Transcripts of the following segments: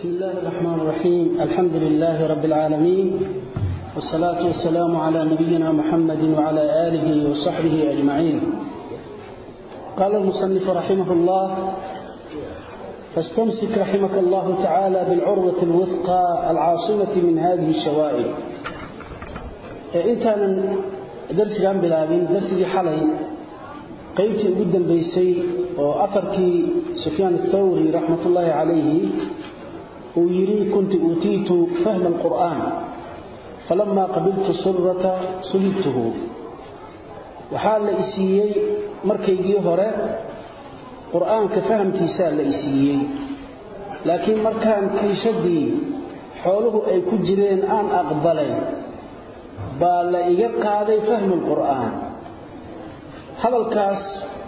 بسم الله الرحمن الرحيم. الحمد لله رب العالمين، والصلاة والسلام على نبينا محمد وعلى آله وصحبه أجمعين. قال المصنف رحمه الله: فاستمسك رحمك الله تعالى بالعروة الوثقى العاصمة من هذه الشوائب. انت درس جان بلابين درس حلي قيبتي جدا بيسي وأثركي سفيان الثوري رحمة الله عليه ويري كنت أوتيت فهم القرآن فلما قبلت السرة سلبته. وحال إسيي مركي جيهورة قرآن كفهم كيسال إسيي، لكن مركان كيشدي حوله أي كجرين آن أقبلين بل إيقا هذا فهم القرآن. هذا الكاس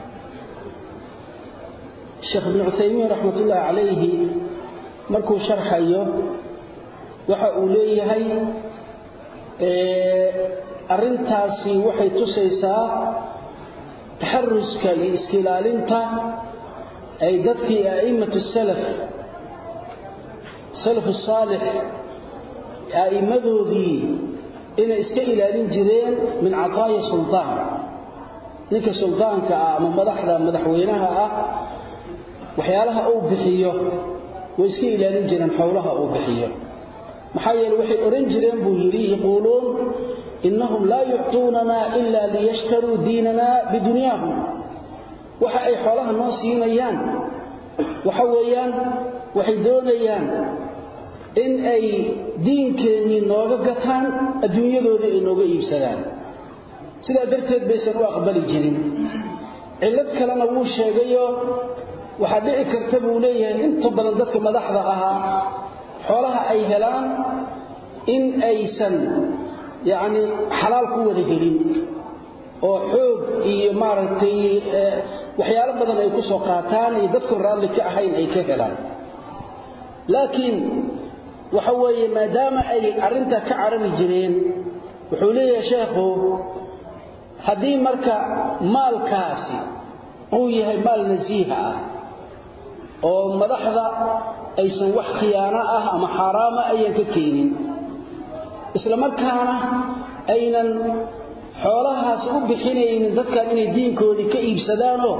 الشيخ ابن عثيمين رحمة الله عليه markuu sharxayo waxa uu leeyahay arintaasi waxay tusaysaa taxarruska iyo iskilaalinta ay dadkii a'immatu salaf salih a'immadoodii inay iska ilaalin jireen min cataaya sultaan, ninka sultaanka ama madaxweynaha ah waxyaalaha uu bixiyo ويسكي إلى نجنا حولها أو بحية محايا الوحي أرنجرين بوهيري يقولون إنهم لا يعطوننا إلا ليشتروا ديننا بدنياهم. وحي حولها الناصيين أيان وحويان وحيدون أيان إن أي دين كنين نوغقتان الدنيا ذو نوغا يبسلان سيدا درتد بيسر وأقبل الجرين علتك لنا ووشا قيو waxaa dhici karta buu leeyahay inta badan dadka madaxda ahaa xoolaha ay helaan in aysan yaani xalaal ku wada helin oo xoog iyo maaragtay waxyaalo badan ay ku soo qaataan iyo dadku raalli ka ahayn ay ka helaan. laakiin waxa weeye maadaama ay arinta ka carami jireen wuxuu leeyahay sheekhu hadii marka maalkaasi uu yahay maal nasiiha ah oo madaxda aysan wax khiyaano ah ama xaraama ayan ka keenin, isla markaana aynan xoolahaas u bixinaynin dadkan inay diinkoodii ka iibsadaan oo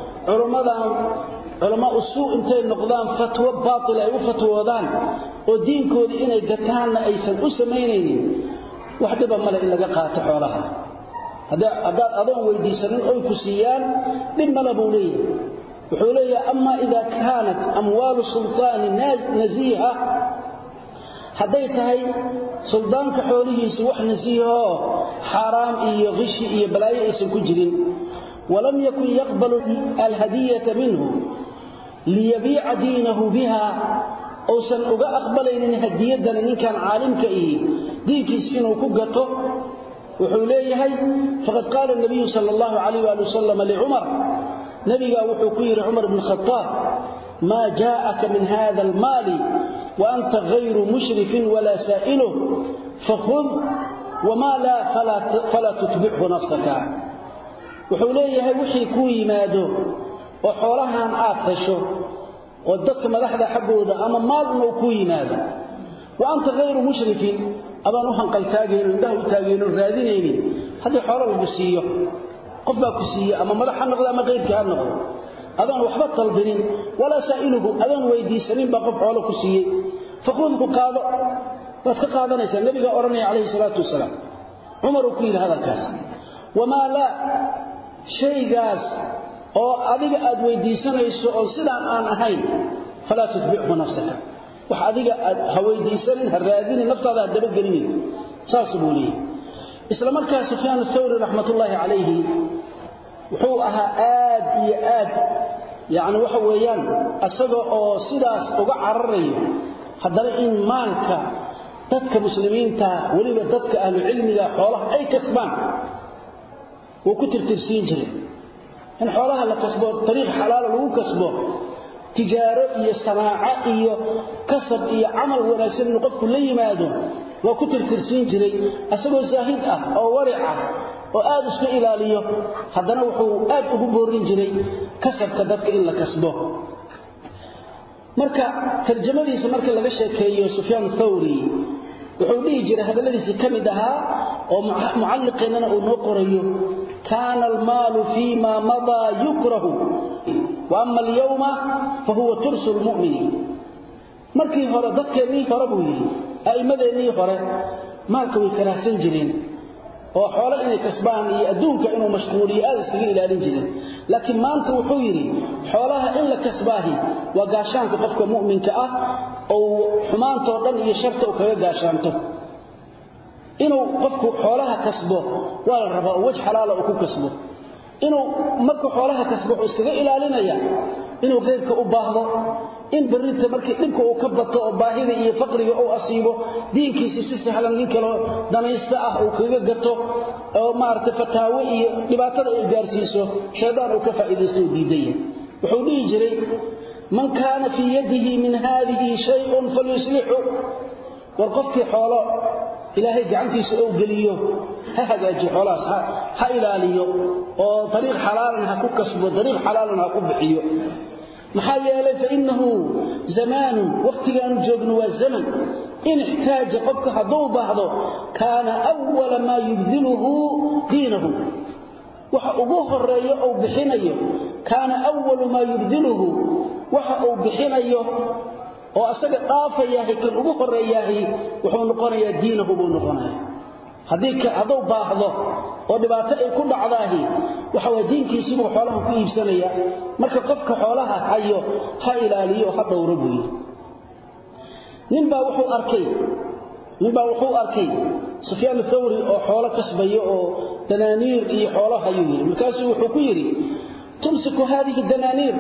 culama usuu intay noqdaan fatwa baatil ay u fatwoodaan oo diinkoodii inay gataanna aysan u samaynaynin, wax dhiba male in laga qaato xoolaha. haddaad adoon weydiisanin oy ku siiyaan dhib male buu leeyahay. وحولي أما إذا كانت أموال السلطان نزيهة حديتها سلطان كحوله سوح نزيهة حرام إيه غشي إيه بلاي إيسن كجرين ولم يكن يقبل الهدية منه ليبيع دينه بها أو سنقى أقبلين هدية دلنين كان عالمك إيه ديك يسفينه كقته. وحولي فقد قال النبي صلى الله عليه وآله وسلم لعمر نبي وحكير عمر بن الخطاب: ما جاءك من هذا المال وأنت غير مشرف ولا سائله فخذ وما لا فلا تتبعه نفسك. وحوليه وحي كوي مادو وحولها أن آفشه ودك ملحظة حقه أما مال أنه كوي مادو وأنت غير مشرف أبا نوحا قل تاقين عنده تاقين الرادينين هذا حوله البسية قفا كسية أما ملحا نغضى ما غير كهان نغضى أذن وحبت طلبين ولا سائله أذن ويدي سنين بقف حوله كسية فخذه قاضى واتقاضى نيسا النبي أرني عليه الصلاة والسلام عمر كيل هذا الكاس وما لا شيء قاس أو أذيك أدويدي سنيسو أو سلام آن أهين فلا تتبعه نفسك وحذيك هويدي سنين هالرادين النفط هذا الدبق قليل ساسبوا لي. إسلام مركز سفيان الثوري رحمة الله عليه وحوها آد يعني وحويان أساقوا سيداس وقع الرئي حدنا إن مالك تدك مسلمين وليبا تدك أهل العلم حولها أي كسبان وكتر ترسين جري إن حولها لكسبوا طريق حلال لو كسبوا تجارة إيا صناعة إيا كسب إيا عمل ونكسب نقف كل يمادون وكتر ترسين جري أسألوا زاهد أو ورع oo aad isku ilaaliyo hadana wuxuu aad ugu boorin jiray kasabka dadka in la kasbo. marka tarjamadiisa marka laga sheekeeyo Sufyaan Thawri wuxuu dhigi jiray hadaladiisa kamid ahaa oo mualliqina uu noo qorayo kana al-malu fi ma mada yukrahu wa amma al-yawma fa huwa tursul mu'min markii hore dadkeenii hore buu yiri aimadeenii hore maalka way karaahsan jireen oo xoolo inay kasbaan iyo adduunka inuu mashquuliyo aad iskaga ilaalin jireen laakiin maanta wuxuu yiri xoolaha in la kasbaahi waa gaashaanka qofka mu'minka ah oo xumaanto dhan iyo sharta uu kaga gaashaanto inuu qofku xoolaha kasbo waa la rabaa wajh xalaal ah ku kasbo inuu marka xoolaha kasbo iskaga ilaalinaya inuu khayrka u baahdo in barinta markii dhibka uu ka bato oo baahida iyo faqriga uu asiibo diinkiisa si sahlan nin kale danaysta ah uu kaga gato oo maarta fataawo iyo dhibaatada ay gaarsiiso sheedaan uu ka faa'iideysto diiday wuxuu dhigi jiray man kaana fi yadihi min hadhihi shay'un falyuslihu warqafki xoolo ilaahay gacantiisa uu galiyo ha hagaaji xoolaas ha ilaaliyo oo dariiq xalaalan ha ku kasbo dariiq xalaalan ha ku bixiyo maxaa yeelay fa innahu zamaan waqtigan joogno waa zaman in ihtaaj qofka haduu baahdo kana awwal ma yubdiluhu diinahu waxa ugu horeeyo oo bixinayo kana awwal ma yubdiluhu waxa uu bixinayo oo asaga dhaafayahay kan ugu horeeyahay wuxuu noqonayaa diinahu buu noqonayaa haduu baahdo oo dhibaato ay ku dhacdaahi waxa waa diinkiisa uu xoolaha ku iibsanaya marka qofka xoolaha hayo ha ilaaliyo ha dhowro buu ninba wuxuu arkay Sufyaan Thawri oo xoolo kasbayo oo danaaniir iyo xoolaha yiri markaas wuxuu ku yiri tumsiku hadhihi danaaniir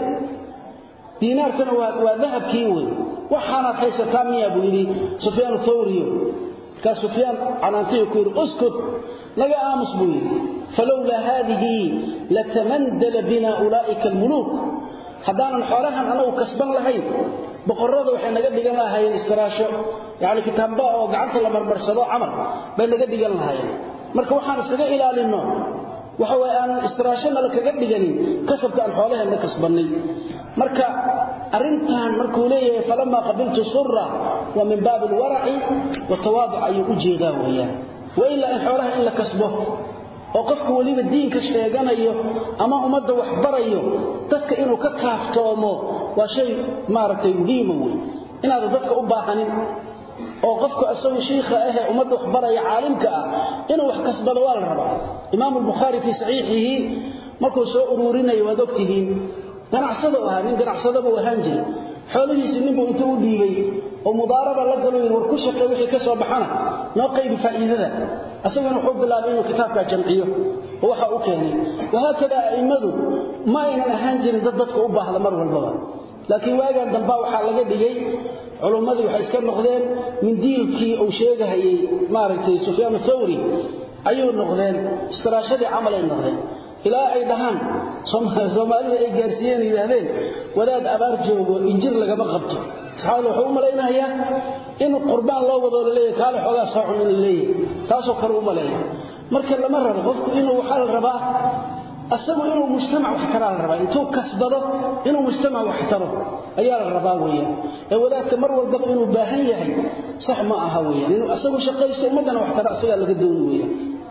dinaarkana waa dahabkii weey waxana haysataa miya buu yiri Sufyaan Thawri ka Sufyaan canaantiyo ku yiri uskut laga aamus buu yiri falawla hadhihi latamandala bina ulaika almuluk hadaan xoolahan anagu kasban lahayn boqorrada waxay naga dhigan lahaayeen istiraasho yaani kitaabba oo gacanta la marmarsado amal bay naga dhigan lahaayeen marka waxaan iskaga ilaalino waxa way aan istiraashana la kaga dhiganin kasabka aan xoolaheena kasbanay marka arintan markuu leeyahay falama qabiltu surra wa min baab alwara'i wa tawadu' ay ujeeda weeyaan wa illa in xoolaha in la kasbo oo qofku waliba diinka sheeganayo ama umada wax barayo dadka inuu ka kaaftoomo waa shay maartay muhiim weey inaad dadka u baahanin oo qofku asagu sheekha ah umada wax baraya caalimka ah inuu wax kasbado waa la rabaa imaam al-bukhari fi sahihihi markuu soo ururinayo wad ogtihiin ganacsado nin ganacsado buu ahaan jiray xoolihiisa ninbuu intuu u dhiibay oo mudaaraba la galo war ku shaqeey wixii ka soo baxana noo qayb faa'iidada asaguna wuxuu bilaabay inuu kitaabka jamciyo oo waxa uu keenay waxa aimadu ma aynan ahaan jirin dadka u baahda mar walba laakiin waagan damba waxa laga dhigay culimadu waxay iska noqdeen min diilkii uu sheegahayay maaragtay Sufyaan Thawri ayuu noqdeen istiraashadii amal ay noqdeen ilaa ay dhahan Soomaalida ay gaarsiiyeen yiraahdeen wadaad abaar joogo injir laga qabto saxaal wuxuu malaynayaa in qurbaan loo wado leeyahay kaale xogaa soo cun leeyahay taasoo kale u maleeyo marka lama rabo qofku inuu waxa la rabaa asagu inuu mujtamac wax tara la rabaa intuu kasbado inuu mujtamac wax taro ayaa la rabaa weeyaan ee wadaadka mar walba inuu baahan yahay sax ma aha weeyaan inuu asagu shaqaysto ummadana wax tara asaga laga doon weeyaan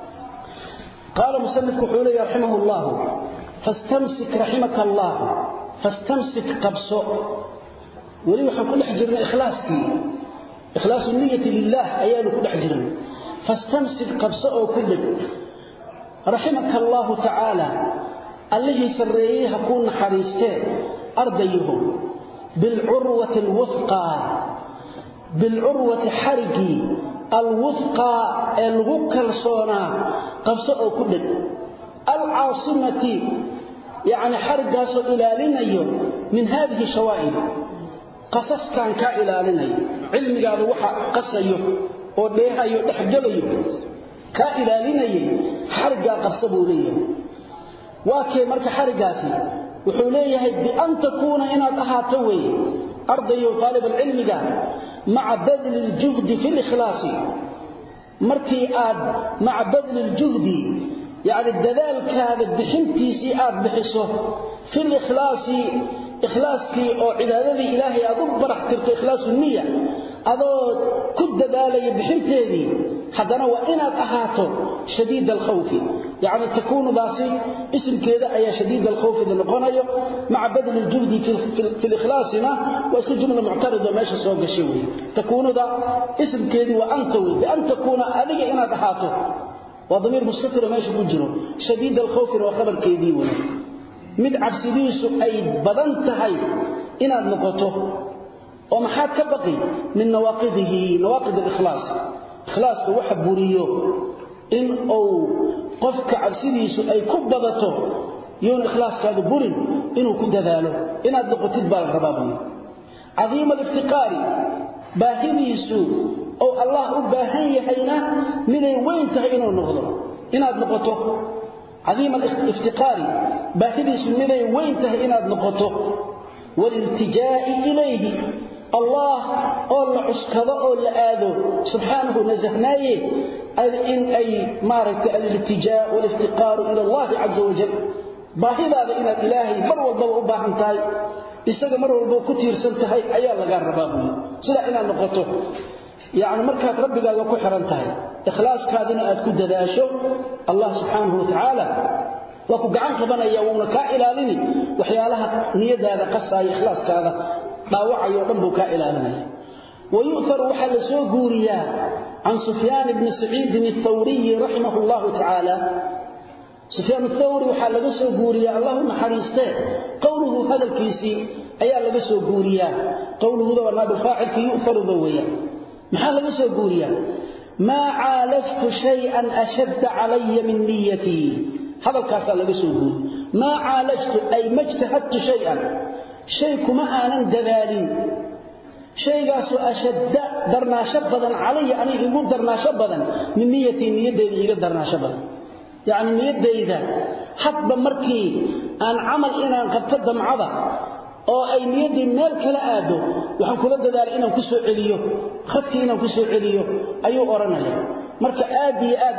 قال مصنف حولي رحمه الله فاستمسك رحمك الله فاستمسك قبصه ولي وحن كل حجرنا إخلاص النية لله أيان كل حجرنا فاستمسك قبصه كل رحمك الله تعالى الله سريه كون حريستين أرضيهم بالعروة الوثقى بالعروة حرقي الوثقى الغكل صونا قبصه كدد العاصمة يعني حرقاس إلالينيو من هذه الشوائب قصص كان كإلالينيو علم قالوا وحا قصيو وديهايو دحجليو كإلالينيو حرقا قبصبوا ليو واكي مرك حرقاسي وحوليه بأن تكون إنا تهاتوي أرضيو طالب العلم قال مع بذل الجهد في الإخلاص مركي آد مع بذل الجهد يعني الدلال كهذا بحنتي سيئات بحصه في الإخلاص ikhlaaskii oo cibaadadii ilaahay aad u baraxtirto ikhlaasu niyya adoo ku dadaalay bixinteedii haddana waa inaad ahaato shadiid al-khawf يعني تكون داسي اسم كذا أي شديد الخوف إذا نقنيه مع بذل الجهد في الإخلاصنا واسم جملة معترضة ماشي سوق الشوي تكون دا اسم كذا وأنتوي بأن تكون ألي إنا تحاته وضمير مستتر ماشي بجنه شديد الخوف وخبر كذي ولا مد عبسيديس أي بدنتهاي إنا نقطه ومحات كبقي من نواقضه نواقض الإخلاص إخلاص وحب بوريو إن أو قفك عبسيديس أي كبضته يون إخلاص كذا بورين إنه كد ذاله إن أدلق تدبال الربابي عظيم الافتقار باهيديس أو الله باهي حينا من وين تهينه النغضر إن أدلقته عظيم الافتقار باهيديس من وين تهينه النغضر والالتجاء إليه الله أول عسكذا أول آذو سبحانه نزهناه إن أي مارك الالتجاء والافتقار إلى الله عز وجل باهي هذا إن الإلهي مروا الضوء باهنتهي إستغى مروا الضوء كتير سنتهي أيال لقار ربابه سلا إنا نقطه يعني مركات ربي قال كحرنتهي إخلاص كادنا أتكد داشو الله سبحانه وتعالى وكو قعان قبنا يومنا كائلالني وحيالها نيد هذا قصة إخلاص كذا ضاوع يوم كائلالني ويؤثر وحل سو غوريا عن سفيان بن سعيد الثوري رحمه الله تعالى سفيان الثوري وحل سو غوريا اللهم حريسته قوله هذا الكيسي ايا لغا سو غوريا قوله ذو النائب الفاعل في يؤثر ذويا محل لغا سو غوريا ما عالجت شيئا اشد علي من نيتي هذا الكاس لغا سو غوري ما عالجت اي ما اجتهدت شيئا شيء كما انا دلالين شيغاس أشد درناش بدن علي أنا يقول درناش بدن من نيتي نيدي يقول درناش بدن يعني نيدي حتى مركي أن عمل إنا قد معضا أو أي نيدي مال كلا آدو وحن كل دار إنا كسو عليو خدك إنا كسو عليو أيو أرنا marka aad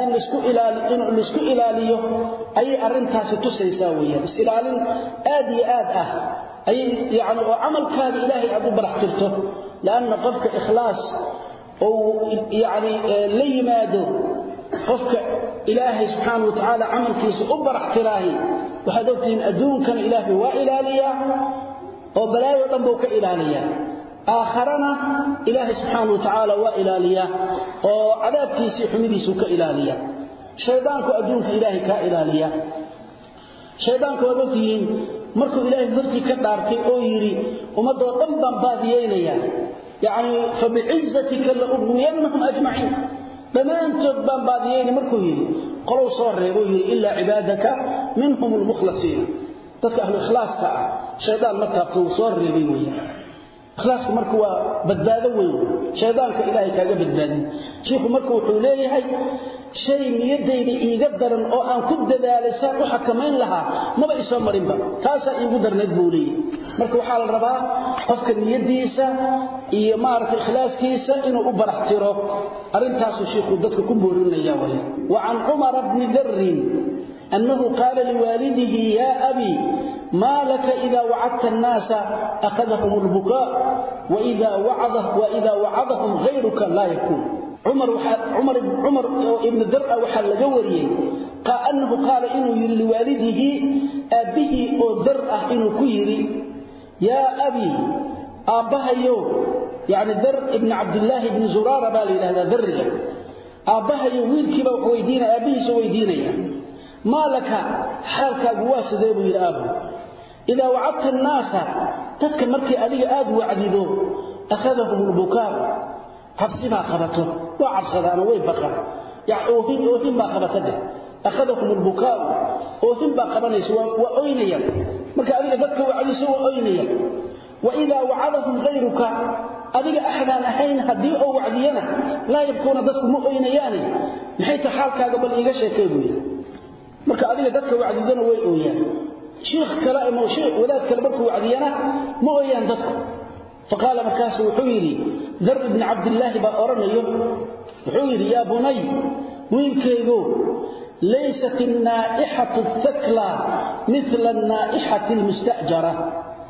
isku ilaaliyo ay arintaasi tusaysaawiyeen isilaalin aad ah ay yaani oo amalkaaga ilaahay aad u baraxtirto laana qofka ikhlaas oo yaani la yimaado qofka ilaahay subhanahu wa ta'ala amalkiisa u baraxtiraahi waxa doortiin adduunkan ilaahay waa ilaaliya oo balaayo dhanba ka ilaaliya آخرنا إلهي سبحانه وتعالى وإلاليا وعذاب كيسي حميديسو كإلاليا شيطانك أدونك إلهي كإلاليا شيطانك وضوكيين مركو إلهي ذرتي كدارتي أو يري ومدو طنبا باذيينيا يعني فبعزتك لأغوينهم أجمعين لما أنتم باذيين مركو يري قلوا صار يري إلا عبادك منهم المخلصين تلك أهل الإخلاص شيطان مكتبته صار يري خلاص markuu waa badbaado weyn shaydaanka ilaahay kaaga badbaadin sheekhu markuu wuxuu leeyahay shay niyadeyda iiga daran oo aan ku dadaalaysa waxa kameyn lahaa maba isoo marinba taasa iigu darneed buulay marka waxa la rabaa qofka niyadiisa iyo maarta ikhlaaskiisa inuu u baraxtiro arintaas sheekhu dadka ku boorinaya wali wa an umar ibn dharr أنه قال لوالده يا أبي ما لك إذا وعدت الناس أخذهم البكاء وإذا وعظهم غيرك لا يكون عمر ابن درء وحل جوريه أنه قال إنه يري لوالده أبيه أو درء إنه كيري يا أبي أبها يوم يعني درء ابن عبد الله بن زرارة بالي هذا درء أبها يوم ويركب ويدين أبيه سويدين يعني ما لك حالك قواسد يا أبو إذا وعدت الناس تذكر مركي ألي آد وعديدو أخذهم البكاء حبسما قبته وعبصدان ويبقى يعني أوهن ما قبته أخذهم البكاء أوهن ما قبنيس وأينيا مركي ألي ذكر وعديس وأينيا وإذا وعدهم غيرك ألي أحدا نحين هدي أو وعدينا لا يبكون ذاتك مؤينياني نحيت حالك قبل إيقاشة كيبويا marka adiga dadka wacdidana way ooyaan sheekh kala ama sheekh wadaad kala markuu wacdiyana ma ooyaan dadku faqala markaas wuxuu yiri dar ibn abdullah ba oranayo wuxuu yiri ya bunay wiilkaygu laysat an-na'ihatu ath-thakla mithla an-na'ihati al-mustajara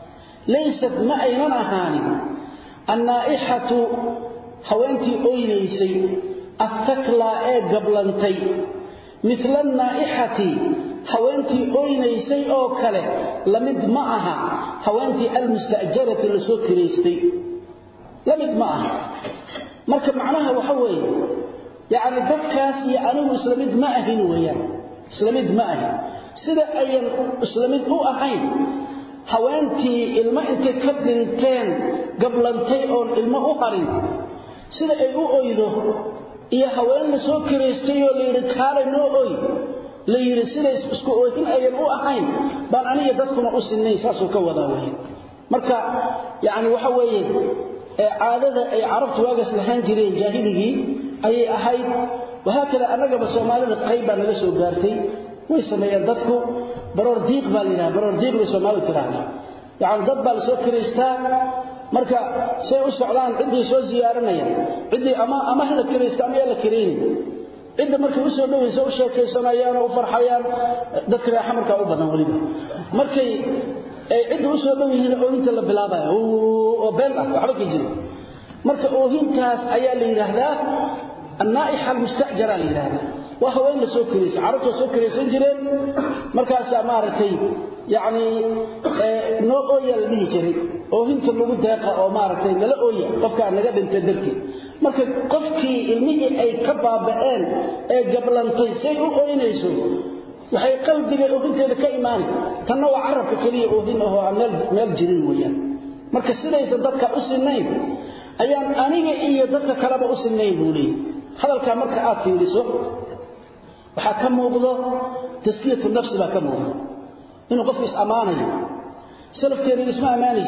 laysat ma aynan ahaanin annaaixatu haweentii oynaysay athakla ee gablantay mithla annaaixati haweentii oynaysay oo kale lamid ma aha haweentii almustaajarati la soo kireystay lamid ma aha marka macnaha waxa weeye yaani dadkaas iyo anigu islamid ma ahin weeyaan islamid ma ahin sida ayan islamid u ahayn haweentii ilma intay ka dhinteen gablantay oo ilma u harin sida ay u oydo iyo haween la soo kireystay oo la yiri kaalay noo oy la yiri sida isku oohin ayan u ahayn bal aniga dadkuna u sinay saasoo ka wada weeyaan marka yaani waxa weeye caadada ay carabtu waagas lahaan jireen jaahiligi ay ahayd wahaakada anaga Soomaalida qayb baa naga soo gaartay way sameeyeen dadku baroor diiq baa leeyahay baroor diiq way Soomaalidu tiraahdaa yaani dad baa soo kireystaa marka say u socdaan cidii soo ziyaaranaya cidii ama la kireysta ama la kireyn cidda markay u soo dhawayso u sheekaysanayaan oo farxayaan dadka raaxamarka u badan waliba markay ay cidda u soo dhawihiin oo inta la bilaabayo oo been ah waxa ka jiro marka oohintaas ayaa la yiraahdaa annaa'ixa almustajara la yiraahdaa wa haween la soo kireysa carabta soo kireysan jireen markaas maaratay yaani noo ooyal dhihi jiray oohinta lagu deeqa oo maaratay nala ooya qofka naga dhintay dartii marka qofkii ilmihii ay ka baaba'een ee gablantay say u ooynayso waxay qalbiga oohinteeda ka iimaan tanna waa carabka kaliya oohin oo meel jirin weeyaan marka sidaysan dadka u sinayn ayaan aniga iyo dadka kaleba u sinayn buulay hadalka marka aad fiiriso waxa ka muuqdo taskiyatu nafsi baa ka muuqdo inuu qofku is amaanayo salafkeena isma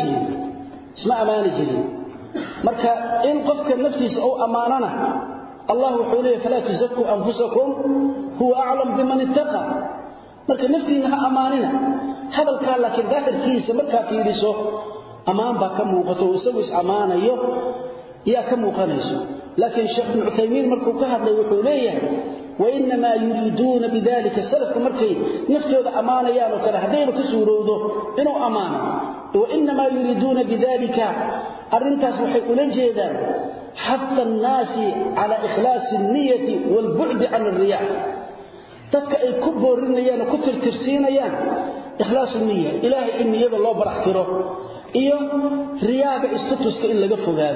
amaani jirin marka in qofka naftiisa oo amaanana Allah wuxuu leeyahay fala tuzakku anfusakum huwa a'lam biman ittaqa marka naftiina ha amaanina hadalka laakiin daahirkiisa marka fiiriso amaan baa ka muuqato isagu is amaanayo yaa ka muuqanayso laakiin Sheikh Ibn Uthaymeen markuu ka hadlay wuxuu leeyahay وإنما يريدون بذلك سلف مركي نفتوذ أمانة يانو كده هدير كسوروذو إنو أمانة وإنما يريدون بذلك أرنتاس وحيقون جيدا حث الناس على إخلاص النية والبعد عن الرياء تتكأ الكبور النيان كتر ترسينيان إخلاص النية إلهي إني يد الله برحتره إيو رياء استطسك إلا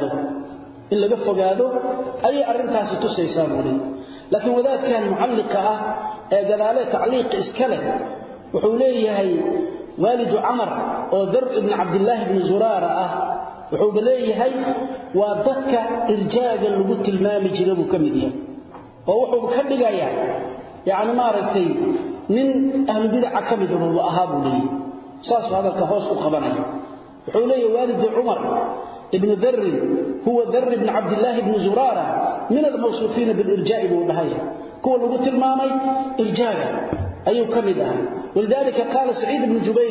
قفوا هذا أي أرنتاس تسيسانه لي لكن وذلك كان معلقة قال عليه تعليق إسكاله وحوليه والد عمر وذر ابن عبد الله بن زرارة وحوليه وضك إرجاء اللغة المامي جنبه كمديا ووحو بكبقى يعني مارتي من أهل بدع كمد وأهابوا لي ساس هذا الكهوس وقبني وحوليه والد عمر ابن ذر هو ذر بن عبد الله بن زرارة من الموصوفين بالإرجاء والبهاية كو لغة المامي إرجاء أيو كمدها ولذلك قال سعيد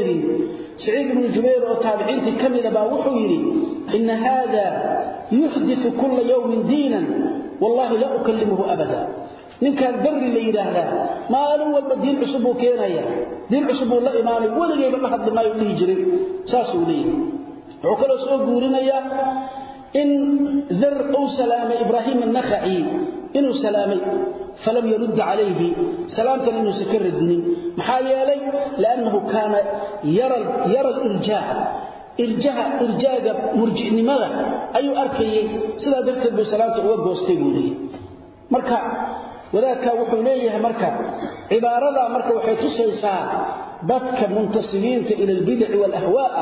بن جبير وتابعين كمد باوحويري إن هذا يحدث كل يوم دينا والله لا أكلمه أبدا من كان ذر اللي يدهدا ما لو الدين عصبه كينايا دين عصبه لا إيماني ولا جيب الله حد ما يولي يجري ساسو ليه وكلا سو غورينيا ان ذر او سلام ابراهيم النخعي انه سلامي فلم يرد عليه سلامته انه سكر الدين محايلي لانه كان يرى ارجاء مرجئنimada ayu arkayay sida darteed buu salaanta uga goostay guuray marka wadaadka wuxuu leeyahay marka cibaarada marka waxay tusaysaa dadka muntasibiinta ila albid'i wal ahwaa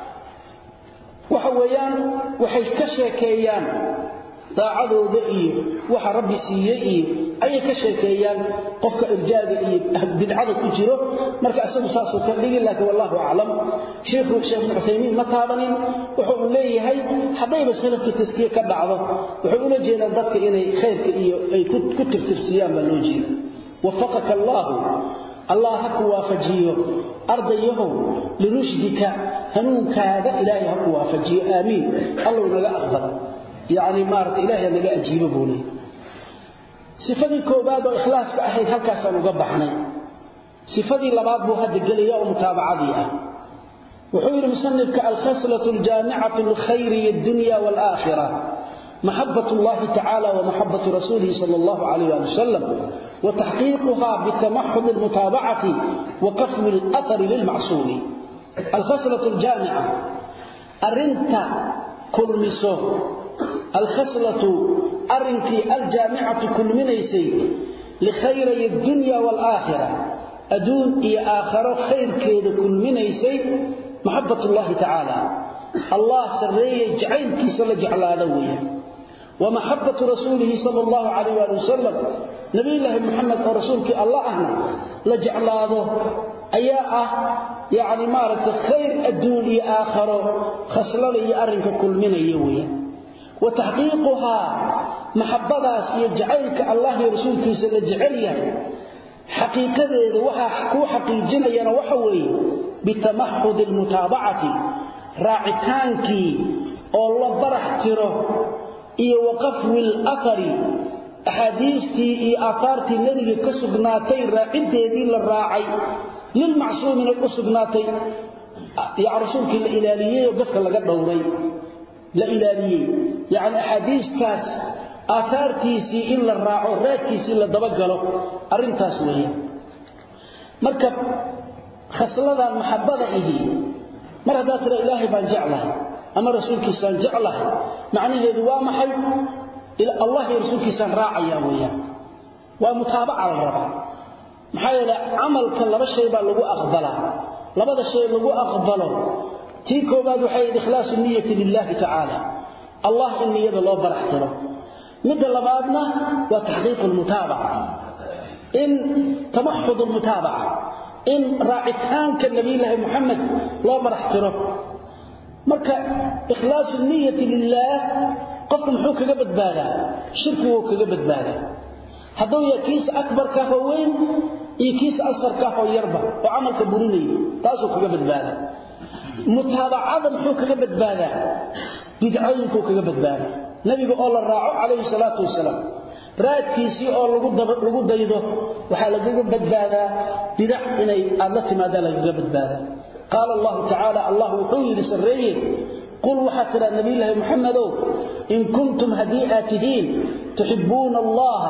وحويان وحي كشيكيان daacadooda iyo waxa rabbi siiyay ay ka sheekeeyaan qofka irjaaga iyo bidcada ku jiro marka asagu saas oo kale dhigi laakiin wallahu a'lam sheekhu Ibn Uthaymeen ma taabanin wuxuu leeyahay hadayba salafka taskiya ka dhacdo wuxuu ula jeedaa dadka inay khayrka iyo ay ku tirtirsiyaan baa loo jeedaa wafaqaka Allah haku waafajiyo ardayahu linushdika hanuunkaada ilaahi haku waafajiyo aamiin Allah naga aqbal يعني مارت إلهي نجا أجيبه بولي صفدي كوباد وإخلاص كأحيد هالكاس نجبحنا صفدي لبعض بهاد الجلية ومتابعة وحول مصنفك الخصلة الجامعة لخير الدنيا والآخرة محبة الله تعالى ومحبة رسوله صلى الله عليه وسلم وتحقيقها بتمحض المتابعة وقفل الأثر للمعصوم. الخصلة الجامعة أرنت كل مسو الخصلة أرنك الجامعة كل منيسي لخير الدنيا والآخرة أدون إيا آخر خير كيد كل منيسي محبة الله تعالى الله سرية جعل كيسل جعل هذا ومحبة رسوله صلى الله عليه وسلم نبي الله محمد ورسولك الله أهنا لجعل هذا أياء يعني مارك خير الدنيا آخر خسل لي أرنك كل من يوي وتحقيقها محبة يجعلك الله ورسولك سلجعليا حقيقة وحكو حقيقيا وحوي بتمحض المتابعة راعتانك الله برحتره وقفل الأثر أحاديثتي آثارتي الذي كسبناتي راعدتي للراعي للمعصوم من الأسبناتي يا رسولك الإلالية وقفك لقد دوري لا إلالية يعني أحاديث كاس آثارتي سي إلا الراعو راتي سي إلا دبقله أرنتاس وهي مركب خسلنا المحبة إيه مرة داتر إلهي بان جعلها أما رسولك سان جعلها معنى هذا وامحي إلى الله رسولك سان راعي وياه ومتابعة الرب محايلة عمل كان لبا شيء بقى لغو أقبله لبدا الشيء لغو أقبله تيكو بعد حيث إخلاص النية لله تعالى الله إني يد الله برحتره مدى لبادنا وتحقيق المتابعة إن تمحض المتابعة إن راعتان كالنبي الله محمد الله برحتره مركا إخلاص النية لله قفل محوك قبت بالا شركه قبت بالا هذا كيس أكبر كهوين كيس أصغر كهو يربع وعمل كبروني تاسو قبت بالا متابعة محوك قبت بالا بدعينك قبت بالا نبي قال الراعو عليه الصلاة والسلام رأيت كيسي أو لقود دايده وحال قبت بالا بدع إني أدلت ماذا لقبت بالا قال الله تعالى الله وحوي لسرين قل وحكر النبي الله محمد إن كنتم هديئاتهين تحبون الله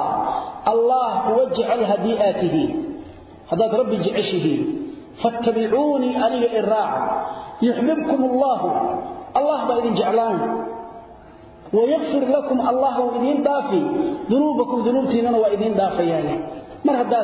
توجع الهديئاتهين هذا ربي جعشه فاتبعوني أني الراعي يحببكم الله بإذن جعلان ويغفر لكم الله إذن دافي ذنوبكم ذنوبتنا وإذن دافي يعني مرهداد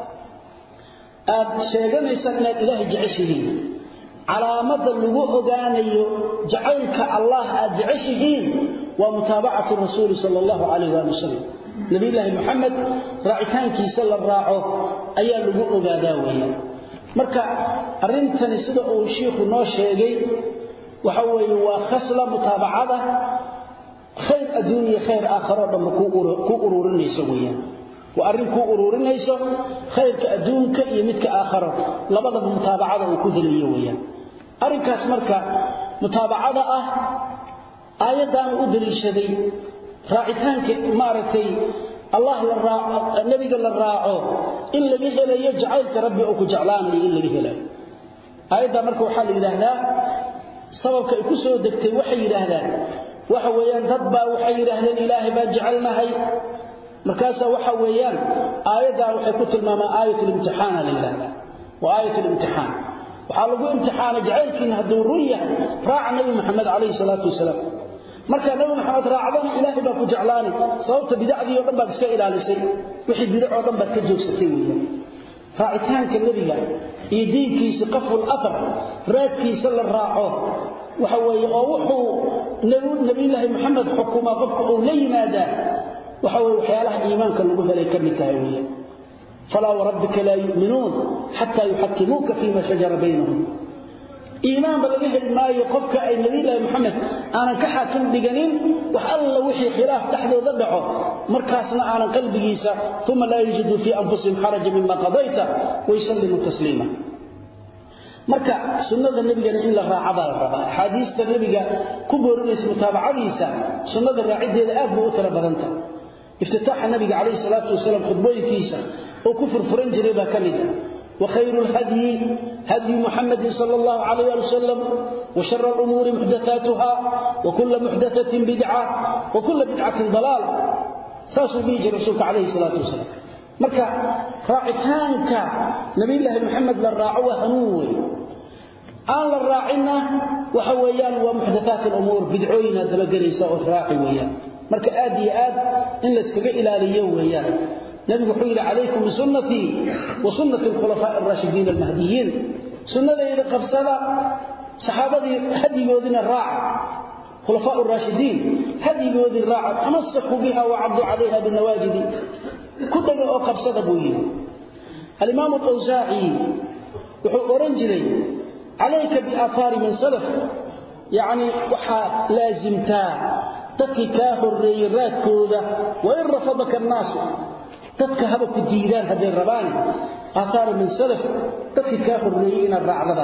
شيئا يسألنا إله جعشه علامة اللغو أغاني جعلك الله أدعشهين ومتابعة الرسول صلى الله عليه وسلم نبي الله محمد راعتان كيسال الراعو أي اللغو أغاداوية مركا أرنتني صدق الشيخ نوشيغي وحوي وخسل متابعة خير الدنيا خير آخر لما كو أرورني سويا وأرنكو أرورني سو خير كأدونك يمتك آخر لبدا بمتابعة وكذلية ويا أرنكاس مركا متابعة آيادان أدري شدي راعتانك مارتي الله النبي قال للراعو إلا بهلا يجعلك ربي أكو جعلاني إلا بهلا آيادان مركا وحال إلهنا سببك إكسو دكتي وحي إلهنا وحويان تدبا وحي إلهنا إلهي باجعلناهي مركاسا وحويان آيادان وحي كتل ماما آية الامتحان لإلهنا وآية الامتحان وحالقوا امتحان جعلك إنها دورية راع النبي محمد عليه الصلاة والسلام مركا النبي محمد راعبني إلهي باكو جعلاني صوبت بدعدي ودنباك اسكا إلاليسي وحي بدع ودنباك كجوك ستيوية راعتانك النبي يدين كيس قفو الأثر راد كيس للراعوه وحوي وحو نبي الله محمد حكومة قفك أولي ماذا وحوي وحيالها إيمانك اللغوها ليكمتها فلا وربك لا يؤمنون حتى يحكموك فيما شجر بينهم إيمان بلغيه ما يقفك أي نبي الله محمد أنا كحاكم بقنين وحالله وحي خلاف تحت ضبعه مركاسنا أنا قلبي جيسا ثم لا يجد في أنفسهم حرج مما قضيت ويسلم تسليما مركا سنة النبي قال إن الله راعب الربا حديث النبي كبر اسم متابعة عيسى سنة الراعد هذا أبو أترى بدنته افتتاح النبي عليه الصلاة والسلام خطبوي كيسا وكفر فرنج ربا كمدا وخير الهدي هدي محمد صلى الله عليه وسلم وشر الأمور محدثاتها وكل محدثة بدعة وكل بدعة ضلالة ساسو بيجي رسولك عليه الصلاة والسلام مركا راعتانك نبي الله محمد للراعوة هنوي آن للراعنا وحويان ومحدثات الأمور بدعوين دبقريسة وفراعي ويان مركا آدي إن لسكك إلى ليو ويان نبي حيل عليكم بسنتي وسنة الخلفاء الراشدين المهديين سنة إذا قبصنا صحابة هدي يوذن الراعي خلفاء الراشدين هدي يوذن الراعي تمسكوا بها وعضوا عليها بالنواجد كل قبصة بوين الإمام الأوزاعي وحورنجلي عليك بآثار من سلف يعني وحا لازمتا تتكاه الريرات كودا وإن رفضك الناس تتكهب في الديدان هذه الرباني آثار من سلف تتكاه الريين الرعضة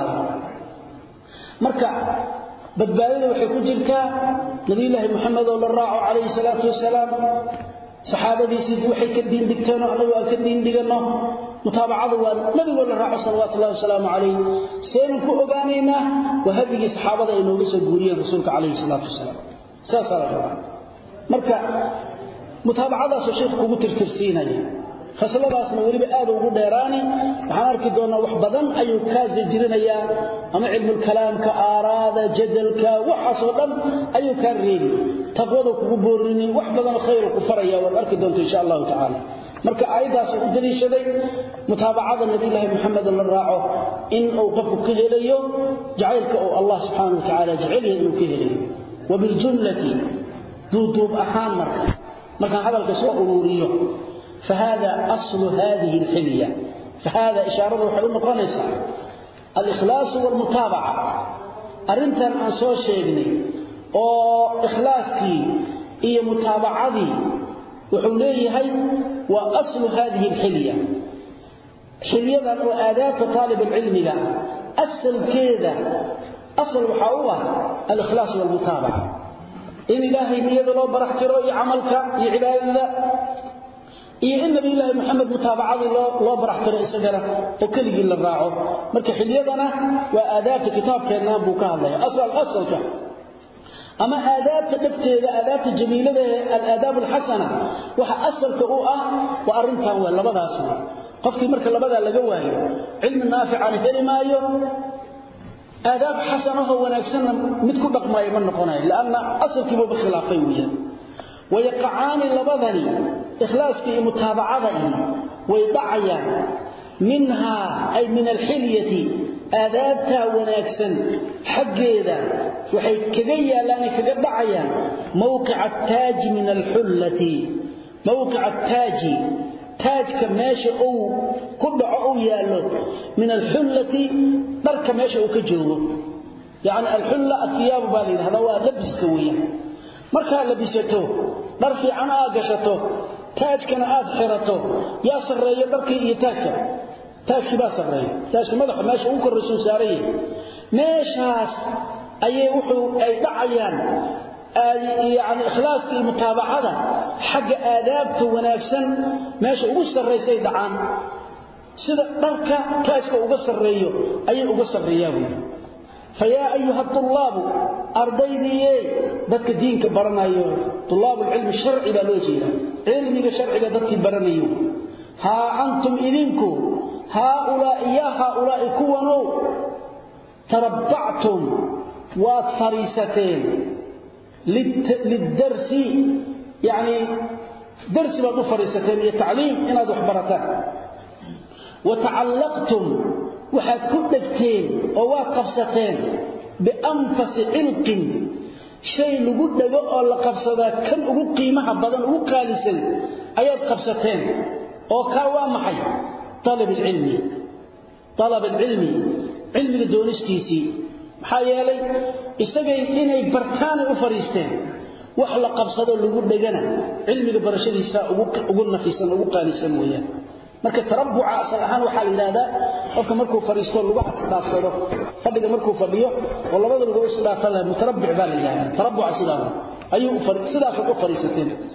مركع بدبالي وحيكون جلكا نبي الله محمد والراعو عليه الصلاة والسلام صحابة دي سيدي وحي كدين دكتانو عليه وكدين ديقنو متابعة نبي قول الراعو صلوات الله والسلام عليه سينكو أغانينا وهذه صحابة إنه لسوا قوريا رسولك عليه الصلاة والسلام ساسا الرباني مركع متابعة شيخ كوغو ترترسينا فصلadaasna waliba aad ugu dheeraani waxaan arki doonaa wax badan ayuu ka jirinaya ama cilmi kalaamka aaraada jadalka waxa soo dhan ayuu ka reebi taqwada kugu boorini wax badan khayr ku faraya waan arki doonto insha Allah ta'ala marka aayadaas u daliishaday mutaabacada nabi ilaahi maxamed la raaco in uu qofku ka helayo jacaylka oo Allah subhanahu wa ta'ala jacaylihi inuu ka helayo wabil jumlati duudub ahaan marka hadalka soo ururiyo فهذا أصل هذه الحلية فهذا إشارة وحلم قنصة الإخلاص والمتابعة أرنتن أنسو شيغني أو إخلاصكي إيه متابعتي وحوليه هاي وأصل هذه الحلية حلية وآداب طالب العلم لا أصل كذا أصل وحاوة الإخلاص والمتابعة إن إلهي نيد الله برحتره عملك عبادة iyo in nabi ilaahi maxamed mutaabacada loo baraxtiro isagana oo kaliya la raaco marka xiliyadana waa aadaabta kitaabkeena buu ka hadlaya asalka ama aadaabta dhabteeda aadaabta jamiilada al-aadab al-hasana waxa asalka u ah waa arintan waa labadaas qofkii marka labada laga waayo cilmi naafic aan helimaayo aadaab hasana oo wanaagsan mid ku dhaqmay ma noqonayo laana asalkiiba bixilaafay weeyaan ويقعان لبضني إخلاصك متابعة ويضعيا منها أي من الحلية آذابتا وناكسا حق إذا وحي كذيا لانك ضعيا موقع التاج من الحلة موقع التاج تاج كماشي أو كل عو يالو من الحلة بر كماشي أو كجوه يعني الحلة الثياب بالي هذا هو لبس كوية marka la bisato dar fiican aad gashato taajkana aad xirato yaa sareeyo darkii iyo taajki baa sareeyo taajki madaxa meesha uu korayso saaray meeshaas ayay wuxuu ay dhacayaan yani ikhlaaskii mutaabacada xagga aadaabta wanaagsan meesha ugu sareysay dhacaan sida darka taajka uga sareeyo ayay uga sareeyaan فيا أيها الطلاب أرضيني ذاتك دينك برنايو طلاب العلم الشرعي بالوجيه علمي الشرعي ذاتك برنايو ها أنتم إذنكو هؤلاء كونوا تربعتم واتفريستين للدرس يعني درس بعض فريستين التعليم إن هذا حبرتان وتعلقتم waxaad ku dhagteen oo waa qabsateen bianfas ilqin shay lagu dhago oo la qabsada kan ugu qiimaha badan ugu qaalisan ayaad qabsateen oo ka waa maxay talab ilmi ilmiga doonistiisi maxaa yeelay isagay inay bartaan u fariisteen wax la qabsado lagu dhagana ilmiga barashadiisa ugu nafisan ugu qaalisan weeyaan marka tarabbuca asal ahaan waxa la yiraahdaa qofka markuu fariisto lagu xasdaafsado fadhiga markuu fadhiyo oo labada lagu isdaafala mutarabbic baa la yiraahdaa tarabbuca sidaas ayuu sidaas u fariisateen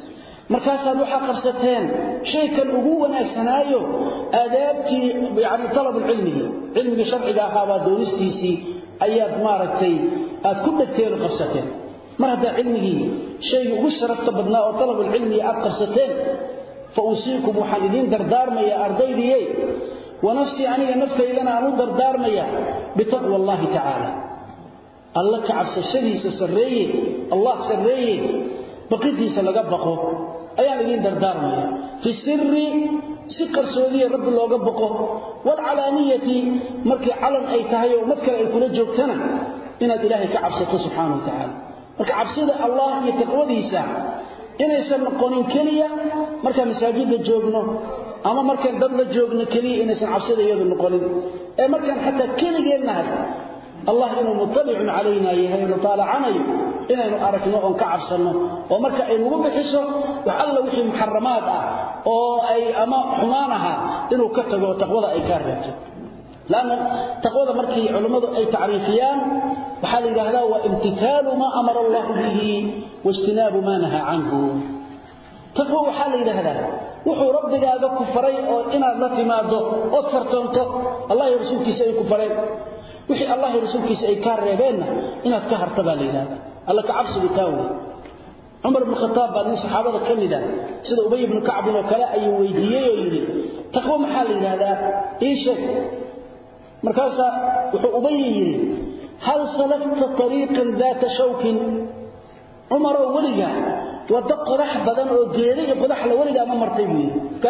markaasaad waxa qabsateen shaykan ugu wanaagsanaayo aadaabtii yani talabul cilmiga sharciga ahaa doonistiisii ayaad maaragtay aad ku dhagteen qabsateen mar hadda cilmigii shay ugu sharafta badnaa oo talabul cilmi aad qabsateen fa usiikum waxaan dardaarmaya ardaydiyay wa nafsi aniga naftaydana aan dardaarmaya bitaqwa Allah ta'ala Allah ka cabsashadiisa sareeye Allah sareeye baqidiisa laga baqo ayaan idin dardaarmaya fi sirri si qarsoodiye rabbi looga baqo wal alaniyati markii calan ay tahay oo mad kale ay kula joogtana inaad ilaahay ka cabsato subhanahu wa ta'ala marka cabsida Allah iyo taqwadiisa inaysan noqonin kaliya marka masaajidda joogno ama marka dad la joogno kaliya inaysan cabsida iyadu noqonin ee marka xataa kaligeednahay الله إنه مطلع علينا يهينا طالعنا إنه أركنا أن كعبسنا ومركا إنه مبحثه وحلا وحي محرمات أو أي أما حمانها إنه كتب وتقوض أي كاربت لأن تقوض مركي علماء أي تعريفيان وحال هذا وامتثال ما أمر الله به واجتناب ما نهى عنه تقوى حال هذا وحو ربك هذا كفرين أو إنا التي ما ضو أكثرتنته الله يرسولك سيء كفرين وحي الله رسولك أي كار ريبيننا إنها تكهر تبالينا الله كعبس بتاوي عمر بن الخطاب بعد صحابة كمدا سيد أبي بن كعب وكلاء أي ويدية ويدي تقوى محالي هذا إيش مركزة وحو أبي هل سلكت طريقا ذات شوك عمر ولقى ودق رحبا وجيري قدح لولقى ما مرتبه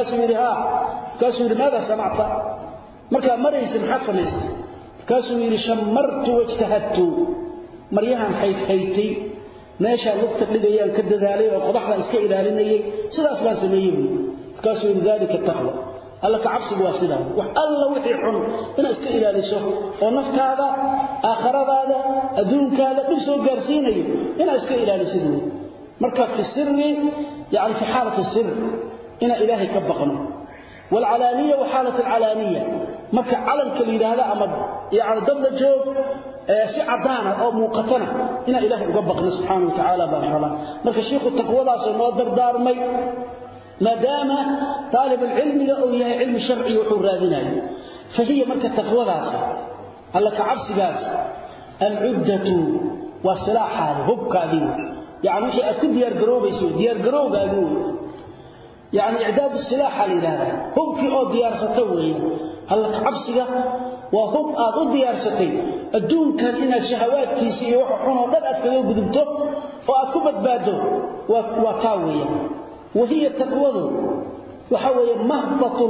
كاسوري ماذا سمعت مركا مريس محفلس كاسو يري شمرت واجتهدت مريان حيتي ماشى لقت لديان كددالي وقدخدا اسكا ilaalinay sidaas baan sameeyay كاسو يري ذلك التقوى الله كعبس واسدا والله وحي حن ان اسكا ilaaliso oo naftaada aakhiradaada adduunkaada dib soo gaarsiinayo in iska ilaaliso marka fi sirri yani fi xaalatu sirr ina ilaahi ka baqno wal alaniya wa halatu al alaniya marka calanka liidaada ama yaani dad la joog si cadaana oo muuqatana ina ilaahi uga baqno subhanahu wa ta'ala baa marka sheekhu taqwadaas oo dardaarmay maadaama talib ilmi oo yahay ilmi sharci wuxuu raadinayo fahiya marka taqwadaas alla ka cabsigaas al-uddatu wa silaha hubkaadi yaani wixii aad ku diyaar garowgaagu يعني إعداد السلاح لهذا هم كي أو ديار ستوي هلا كعبسية وهم أو ديار ستي الدون كان إن الشهوات كيسي وحنا بدأت كلو بدبته وأكبت باده وكاوية وهي تقوى وحوي مهبط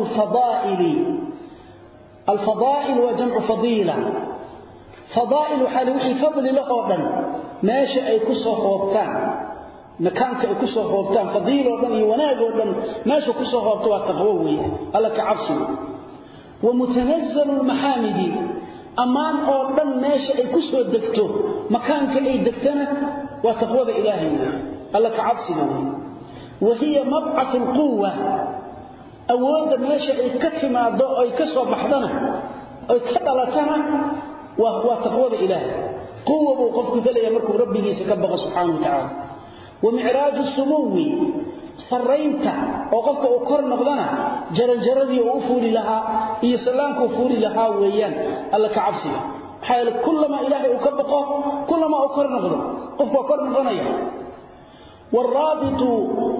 الفضائل وجمع فضيلة فضائل حالوحي فضل له ماشي أي كسر وقتان مكانك ay ku soo hoobtaan fadiilo dhan iyo wanaag oo dhan meesha ku soo hoobto waa taqwo weey alla ka cabsi wa mutanazzalu almahamidi amaan oo dhan meesha ay ku soo degto makaanka ay degtana waa taqwada ilaahay alla ka cabsi wa hiya mab'ath alquwa awood meesha ay ka timaado ay ka soo baxdana ay ka dhalatana waa taqwada ilaahay quwa buu qofku galaya markuu rabbigiisa ka baqo subhanahu wa ta'ala ومعراج السمو سرينتا وقفك وكر نقدنا جرجردي وفوري لها هي سلامك وفوري لها ويان الله كعبسي حال كلما إلهي أكبقه كلما أكر نقدنا قفك وكر نقدنا والرابط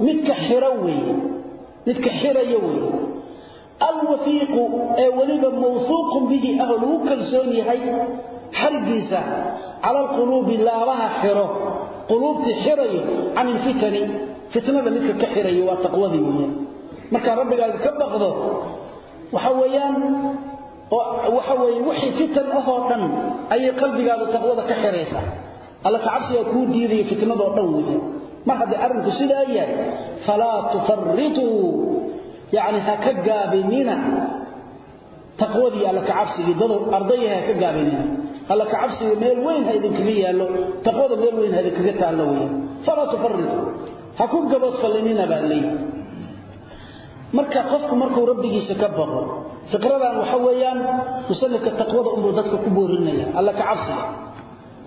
متكحروي الوثيق ولبا موثوق به أهلو كالسوني هاي حرقيسة على القلوب اللابها حره قلوبتي حريه عن الفتن فتنه مثل كحريه وتقوذي marka rabbiga ka baqdo waxa way wixii fitan oo dhan ay qalbigaaga taqwada ka xireysa alla ka cabsiga ku diiday fitnada oo dhan weey mar haddii arinku sidaa yahay fala tufarritu yani haka gaabinina taqwadii alla ka cabsiga dad ardayha ka gaabinina alla ka cabsiga meel weyn haydan kaga yaalo taqwada meel weyn haydan kaga taalo weey fala tufarritu haku gabad falinina baalay marka qofku markuu rabbigiisa ka baqo fikradan waxa weeyaan musallaka taqwada umbu dadka ku boorinaya alla ka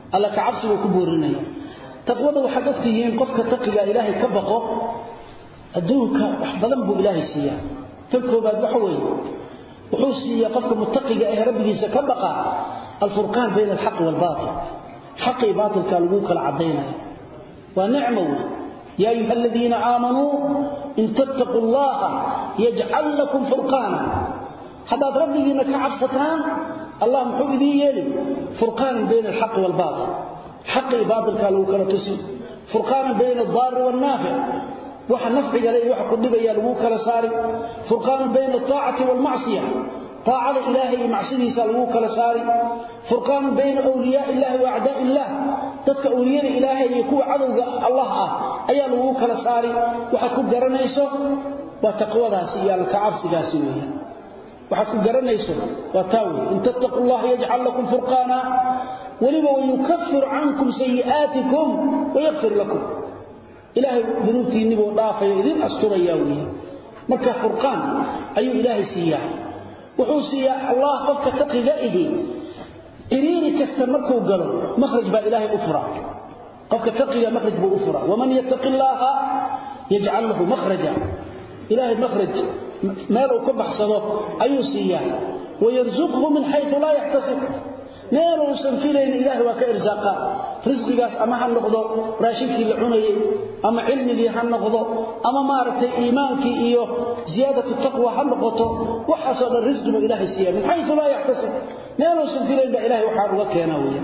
cabsiga ku boorinaya taqwada waxa dadkiin qofka taqiga ilaahay ka baqo adduunka wax badan buu ilaahay siiyaa tan koobaad waxa weeye wuxuu siiyaa qofka muttaqiga ah rabbigiisa ka baqa الفرقان بين الحق والباطل حق باطل كالغو كلا عدينا ونعمه يا ايها الذين امنوا ان تتقوا الله يجعل لكم فرقانا هذا ربنا كعبستان الله محبي يلي فرقان بين الحق والباطل حق باطل كالغو كلا تسي فرقان بين الضار والنافع وحن نفع عليه وحكم دبيا لغو كلا ساري فرقان بين الطاعه والمعصيه طاعة إلهي معصيه سالوه كلا ساري فرقان بين أولياء الله وأعداء الله تدك أولياء إلهي يكون عدو الله أيالوه كلا ساري وحكو قرنيسو وتقوى داسي الكعبس داسيوية وحكو قرنيسو وتاوي إن تتقوا الله يجعل لكم فرقانا ولما ويكفر عنكم سيئاتكم ويغفر لكم إلهي ذنوبتي النبو ضافة إذن أسطر ياوية مكة فرقان أي إلهي سيئات وحوسي الله قفك تقيقائه إليني كستمركه قالوا مخرج با إلهي أفرى قفك تقيق مخرج با أفرى ومن يتق الله يجعل له مخرجا إلهي مخرج ما لو كبح صدق أيوسيا ويرزقه من حيث لا يحتسب ما لو سنفيلين إلهي وكإرزاقا رزقي قاس أما هنقضو راشيكي لعنيه أما علمي هنقضو أما مارتي إيمانك إيوه زيادة التقوى هنقضو وحصل الرزق من إلهي السيئة من حيث لا يحتسب ما لو سنفيلين بإلهي وحاروك يناويا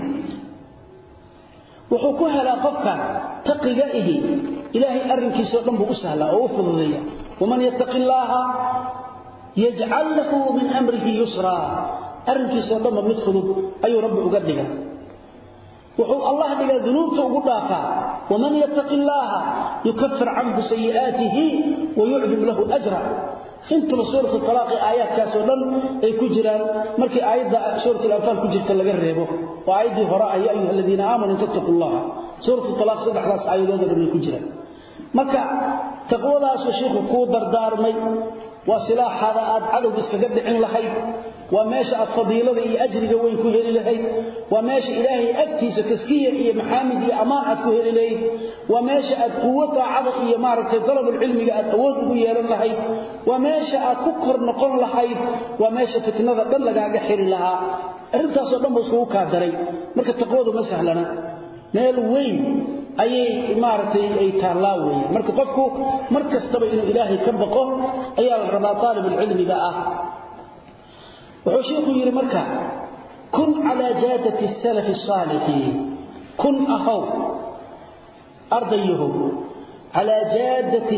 وحكوها لا قفك تقيقائه إلهي أرنكي سيطنب أسهلا وأفضليا ومن يتق الله يجعل له من أمره يسرا أرنكي سيطنب مدخل أي رب أقدها وحو الله دغا ذنوبته ugu dhaafa ومن يتق الله يكفر عنه سيئاته ويعظم له اجرا انت سوره الطلاق ايات كاسودن ay ku jiraan markii aayada suurat al-anfal ku jirta laga reebo oo aayadii hore ay ayyuhal ladina aamanu tattaqullaha suurat al-talaq saddexdaas aayadood ay ku jiraan marka taqwadaas sheekhu ku dardaarmay waa silaaxada aad cadow iskaga dhicin lahayd waa meesha aad fadiilada iyo ajriga weyn ku heli lahayd waa meesha ilaahay agtiisa taskiya iyo maxaamid iyo amaan aad ku heli lahayd waa meesha aad quwwada cada iyo maaragtay talabul cilmiga aad awood ugu yeelan lahayd waa meesha aad ku kor noqon lahayd waa meesha fitnada dhan lagaaga xiri lahaa arintaas oo dhan buu soo ka daray marka taqwadu ma sahlana meel weyn ayay maartay ay taalaaway marka qofku markastaba inuu ilaahay ka baqo ayaa rabaa talibul cilmiga ah wuxuu sheekhu yiri marka kun ala jadati salaf as-salihin kun ahaw ardayuhu ala jadati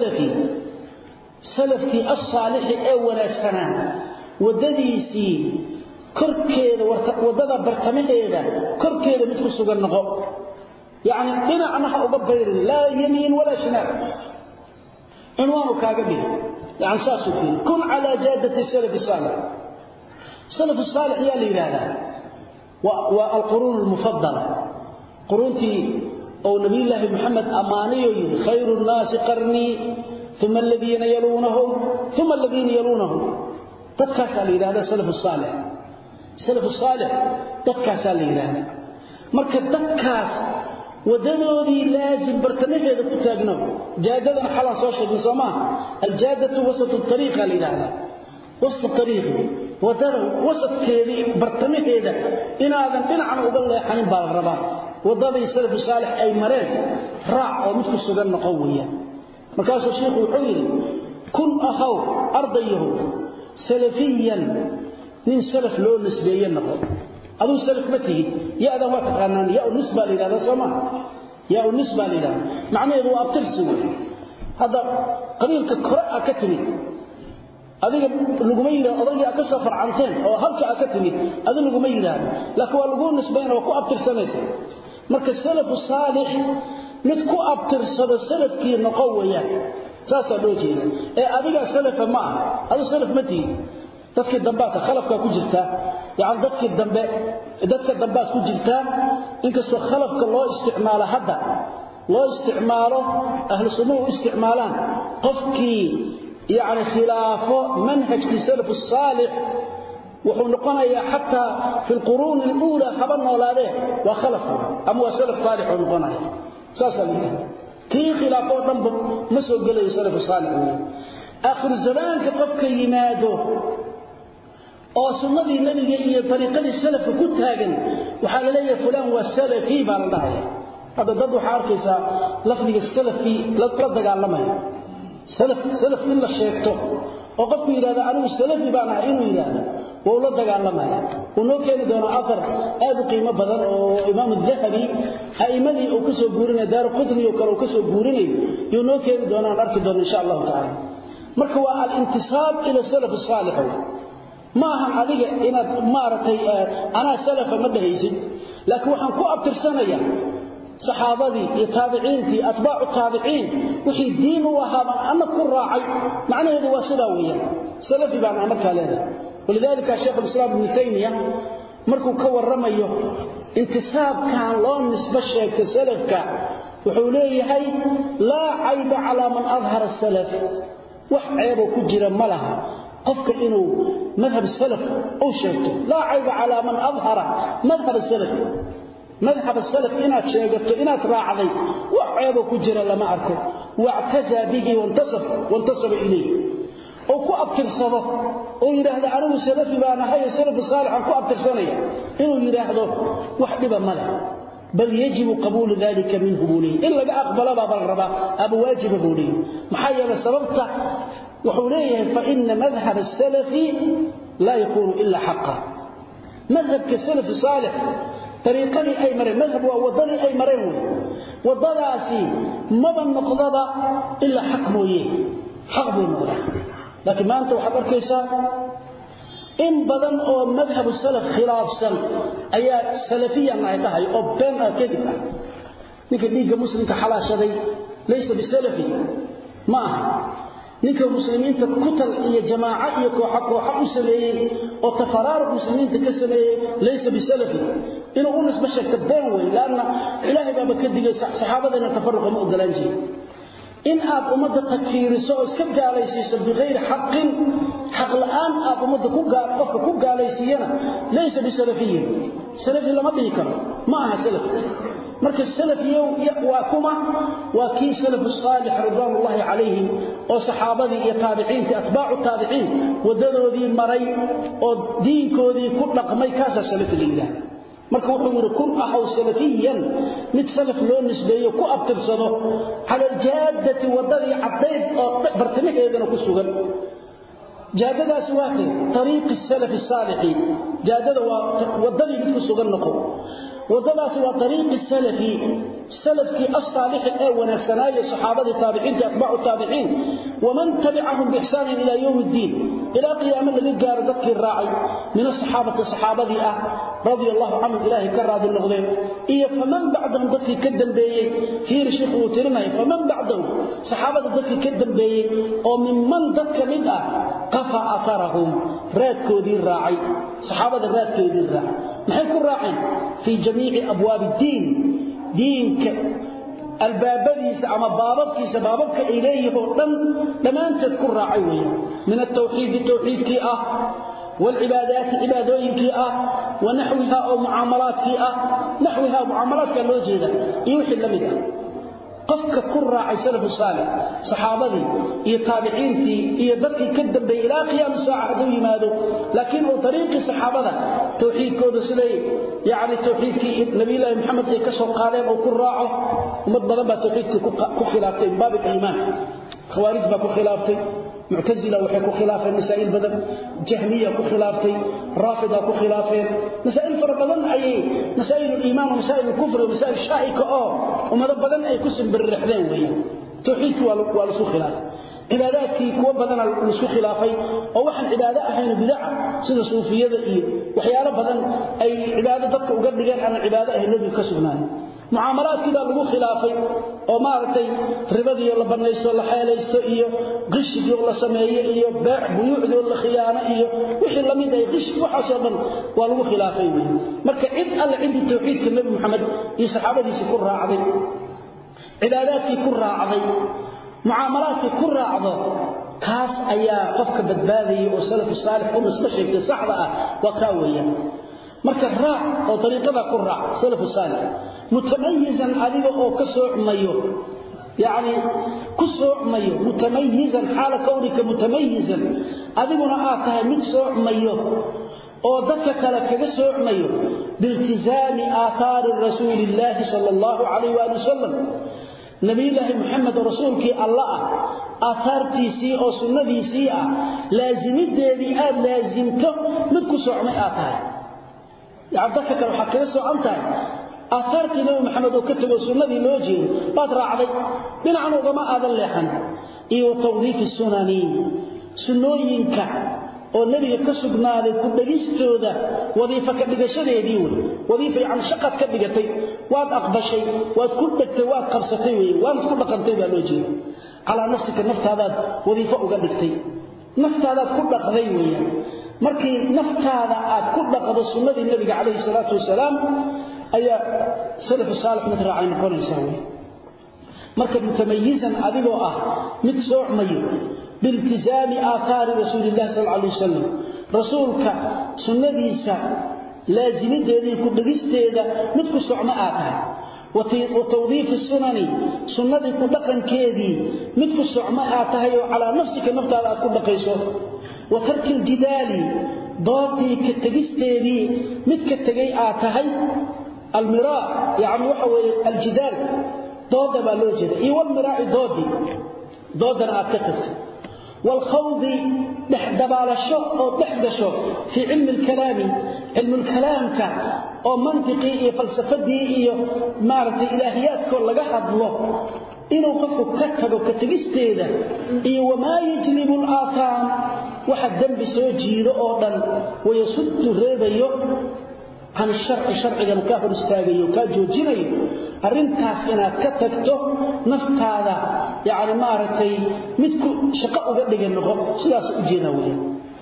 salafki as-salih ee wanaagsanaa wadadiisi korkeeda wadada bartamaheeda korkeeda mid ku sugan noqo يعني ديننا أببير لا يمين ولا شمال عنوانك كاغبي يعني ساسو فيه كن على جادة السلف الصالح السلف الصالح يا لي هذا والقرون المفضلة قرونتي أو نبي الله محمد أماني خير الناس قرني ثم الذين يلونهم ثم الذين يلونهم تتكاسى لي هذا السلف الصالح السلف الصالح تتكاسى لي هذا مركز تتكاس ودنودي لازم برتمهيده ku taagno jaadadan xala soo sheegay Soomaa aljaadatu wasat الطريق lidaada wasat الطريق wadada wasatkeedii bartamaheeda inaadan dhinacan uga leexanin baa rabaa wadadii salaf saalix ay mareen raac oo mid ku sugan noqowiya markaas sheekhu wuxuu yiri kun ahaw ardayuhu salafiyan min salaf loo nisbeeyay noqo أبو سلف متى يا ذا وقت قانون يا النسبة لهذا سما يا النسبة لهذا معناه هو أبترسوا هذا قبيل كقراءة كتمي هذه اللجميرة أضيع كسفر عنتين أو هلك أكتمي هذا اللجميرة لكن هو اللجون نسبين وكو أبترسناس مركز السلف الصالح متكو أبترسد السلف كي نقويا ساسا لوجينا هذا سلف ما هذا سلف متى dadka dambaadka khalafka ku jirta yaani dadka dambaad ku jirta inkastoo khalafka loo isticmaalo hadda loo isticmaalo ahlu sunnah isticmaalaan qofkii yaani khilaafo manhajki salaf salih wuxuu noqonayaa hatta fi alqurun alula haba noolaade wa khalafu ama salaf salih noqonaya saasa كي خلافه دنب ما سو غلي سلف الصالح آخر الزمان كقفك يمادو oo sunnadii nabiga iyo tariiqadii salafka ku taagan waxa la leeyahay fulan waa salafi baa la dhahay hada dad waxa arkaysa lafdiga salafi la dagaalamay salaf in la sheegto oo qofku yiraahdo anigu salafi baan ahay inuu yiraahdo oo la dagaalamay oo keeni doona afar aad u qiimo badan oo imaam al-Dhahabi haymadii uu ka soo guurinay daar qudni oo kale uu ka soo guurinay iyo keeni doona arki doona insha Allah ta'ala marka waa al-intisab ila salaf as-salih ما هم أذيك إن مارتي أنا سلف ما بهيزن لكن وحن كو أبترسنيا صحابتي التابعين أتباع التابعين وحي الدين وهذا أنا كل راعي معنى هذا وسلوية سلفي بان عمرك هذا ولذلك الشيخ الإسلام ابن تيمية مركو كور رميه انتساب كان لون نسبة الشيخ سلفك وحوليه هي لا عيب على من أظهر السلف وحعيبه كجر ملها قفك إنه مذهب السلف أو شيء لا عيب على من أظهر مذهب السلف إنات شيئت إنات راعي وعيبه كجر لما أركه واعتزى به وانتصب إليه أو كو أبتر صده أو يرهد عنه سلفي بانا هاي سلف الصالح كو أبتر صنية إنه يرهده وحدبا ملح بل يجب قبول ذلك منه بوليه إلا أقبل باب الربا أبو واجب بوليه محايا سببته وحوليه فإن مذهب السلف لا يكون إلا حقا مذهب كالسلف الصالح طريقني أي مرين مذهب ووضني أي مرين وضلاسي ما بالنقضة إلا حق مويه حق بويه لكن ما أنت وحبر كيسا إن بدن أو مذهب السلف خلاف سلف أي سلفيا نعيدها أو بين كذبا نكد نيجا مسلم كحلاشة دي ليس بسلفي معه ninka muslimiinta kutal iyo jamaaca iyo koox u sameeyay oo tafaraarud muslimiinta ka sameeyay laysa bisalafi inuu nisba sheegta been way laana ilaahay baba ka digay saxaabadana tafarruq ma ogolaan jirin in aad umada takfiiriso oo iska gaalaysiiso bighayr haqqin haq la'aan aad umada ku gaalaysiiyana laysa bisalafiyin salafi lama dhihi karo ma aha salafi marka salafiyo waa kuma waa kii salafus salih radiyallahu alayhim oo saxaabadii iyo taabiciinta atbaacu taabiciin wadadoodii maray oo diinkoodii ku dhaqmay kaasa salafi leeyahay marka wuxuu yiri kun ahaw salafiyan mid salaf loo nisbeeyo ku abtirsado ala jaadati wadadii cadeed oo bartamaheedana ku sugan jaadadaas waa tariiq salaf salih jaadada wadadii mid ku sugan noqo ودلاس وطريق السلفي سلفي الصالح الأول سنايا الصحابة التابعين أتباع التابعين ومن تبعهم بإحسان إلى يوم الدين إلى قيام الذي قال ذكي الراعي من الصحابة رضي الله عنه إلهي كراد النغضين إيه فمن بعدهم ذكي كدن بيه في رشيخ وترمي فمن بعدهم صحابة ذكي كدن بيه ومن ذكي منها قفى أثرهم رادكو ذي الراعي صحابة الرادكو ذي الراعي نحن كل راعي في جميع أبواب الدين دينك البابديس أما بابك إليه لما أنت تكون راعي من التوحيد كي والعبادات عبادوين كي ونحوها أو معاملات كي نحوها معاملات كالوجه ده يوحي لمده قفك كرة عن سلف الصالح صحابتي إيه تابعينتي إيه ذكي كدب إلى قيام الساعة دوي ماذا لكنه طريق صحابته توحيد كود سلي يعني توحيد نبي الله محمد إيه كسر قالين أو كراعه ومضربة توحيد كخلافتين باب الإيمان خوارج باب كخلافتين معتزلة وحكو خلافين مسائل بدن جهمية كخلافتين رافضة كخلافين مسائل فربضان أي مسائل الإيمان ومسائل الكفر ومسائل الشائكة وماذا بدن أي كسم بالرحلين وهي توحيد والسو خلاف عباداتي كوا بدن السو خلافي ووحن عبادة أحيان بدعة سيدة صوفية وحيانا بدن أي عبادة ضدك وقبل عن العبادة أهل النبي كسبنان معاملات كده لو خلافي oo maartay ribadii la banaysto la xeelaysto iyo qishigii la sameeyay iyo baac buyuucdii la khiyaano iyo wixii la mid ah qish waxa soo dhan waa lagu khilaafay marka cid alla cindi tawxiidka nabi maxamed iyo saxaabadiisa ku raacday cibaadaadkii ku raacday muaamalaadkii ku raacdo kaas ayaa qofka badbaadiyay oo salaf saalix oo mustashriqi saxda ah waa ka weeyaan marka raac oo tariiqada ku raac salaf saalix mutamayizan adiga oo ka soo cumayo يعني كسوع ميو متميزا حال كونك متميزا أذبنا آتها متسوع ميو oo dadka kale kaga soocmayo biltizaami aathar rasuulillaah sallallahu alayhi wa sallam nabiyullaahi muhammad rasuulkii allah aathartiisi oo sunnadiisi laazimideedii aad laazimto mid ku soocmay aatahay dadka kale waxa kaga soocantahay aathartii nabi muhammad oo ka tago sunnadii loo jeedo baad raacday dhinacna ugama aadan leexan iyo tawdiif sunani sunnooyinka oo nabiga ka sugnaaday ku dhagistooda wadiifa ka dhigashadeedii wadiifa yani shaqad ka dhigatay waad aqbashay waad ku dhigtay waad qabsatay waad ku dhaqantay baa loo jeedo ala nafsika naftaada wadiifa uga dhigtay naftaada ku dhaqday markii naftaada aad ku dhaqdo sunnadii nabiga kaleey salaatu wasalaam ayaa salaf saalix mid raacay noqonaysaa marka mutamayizan adigoo mid soocmayo بالتزام آثار رسول الله صلى الله عليه وسلم رسولك سنة لازم ديري كدغيستيدا مد ku socma aatahay وتوظيف السنن سنة كدقن كيدي مد ku socma aatahay oo ala nafsika naftaada ku dhaqayso وترك الجدال ضادي كتغيستيدي مد ka tagay aatahay المراء يعني waxa way الجدال ضاد ba loo jeedaa iyo المراء ضادنا aad ka tagto والخوض دحدبالشو او دحدشو في علم الكلام علم الكلام او منطقي فلسفدي iyo maartay ilaahiyad ko laga hadlo inuu qofku ka tago ka tagisteeda iyo wama yajlibu al-atham waxa dambi soo jiido oo dhan way suddu reebayo عن الشرع شرعنا كافر استاغيو كاجوجينيو arrintaas inaad ka tagto naftaada yaani maartay midku shaqo uga dhigano sidaas u jeeda weeyaan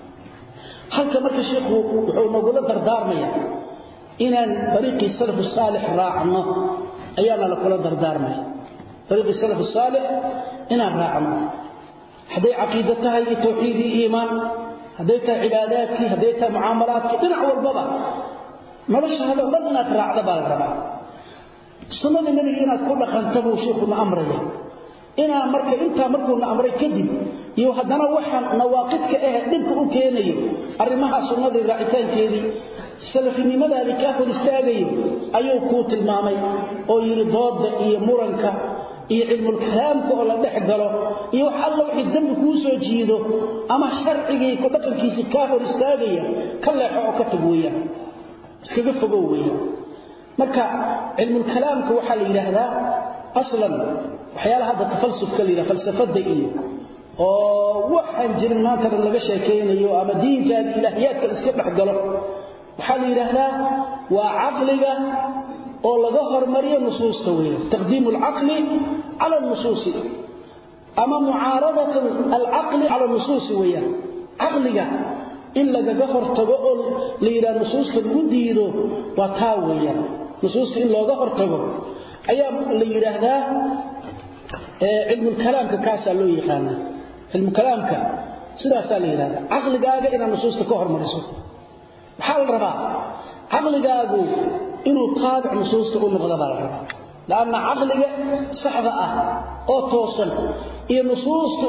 halka marka sheekhu wuxuu nagu dardaarmaya inaan dariiqi salaf salih raacno ayaana la kula dardaarmay dariiqi salaf salih inaan raacno haday aqeedo tahay tawxiidi iimaan haday tahay cibaadaadki haday tahay muamalaadki dhinac walbaba noloshaada oo dhan inaad raacdo baa la rabaa sunnada nabiga inaad ku dhaqanto buu sheekhu na amraya inaa markuu na amray kadib iyo haddana waxaan nawaaqidka dhibka u keenayo arrimaha sunnada raacitaankeedii salafinimada ka hor istaagayo ayuu ku tilmaamay oo yiri dooda iyo muranka iyo cilmul kalaamka oo la dhex galo iyo wax alla wixii dambi ku soo jiido ama sharciga ku dhaqankiisa ka hor istaagaya kala xoo ka tagoya iskaga fogow marka cilmul kalaamka waxa la yiraahdaa aslan waxyaalaha hadda falsafka la yiraahdo falsafada iyo oo waxaan jirin maanta laga sheekeynayo ama diinta ilaahiyadka iska dhaxgalo waxa la yiraahdaa waa aqliga oo laga hormariyo nusuusta weeye taqdiim al-aqli ala an-nusus ama mu'aaradatu al-aqli ala an-nusus weeye aqliga in laga hortago oo la yiraahdo nusuusta lagu diido waa taa weeye nusuusta in laga hortago ayaa la yiraahdaa علم الكلام كاسا لو يقانا علم الكلام سداسا لا يرادا عقلغاغا ان نصوص ka hormariso waxa la rabaa aqligaagu inuu taabic nusuusta u noqdo baa la rabaa laana aqliga saxda ah oo toosan iyo nusuusta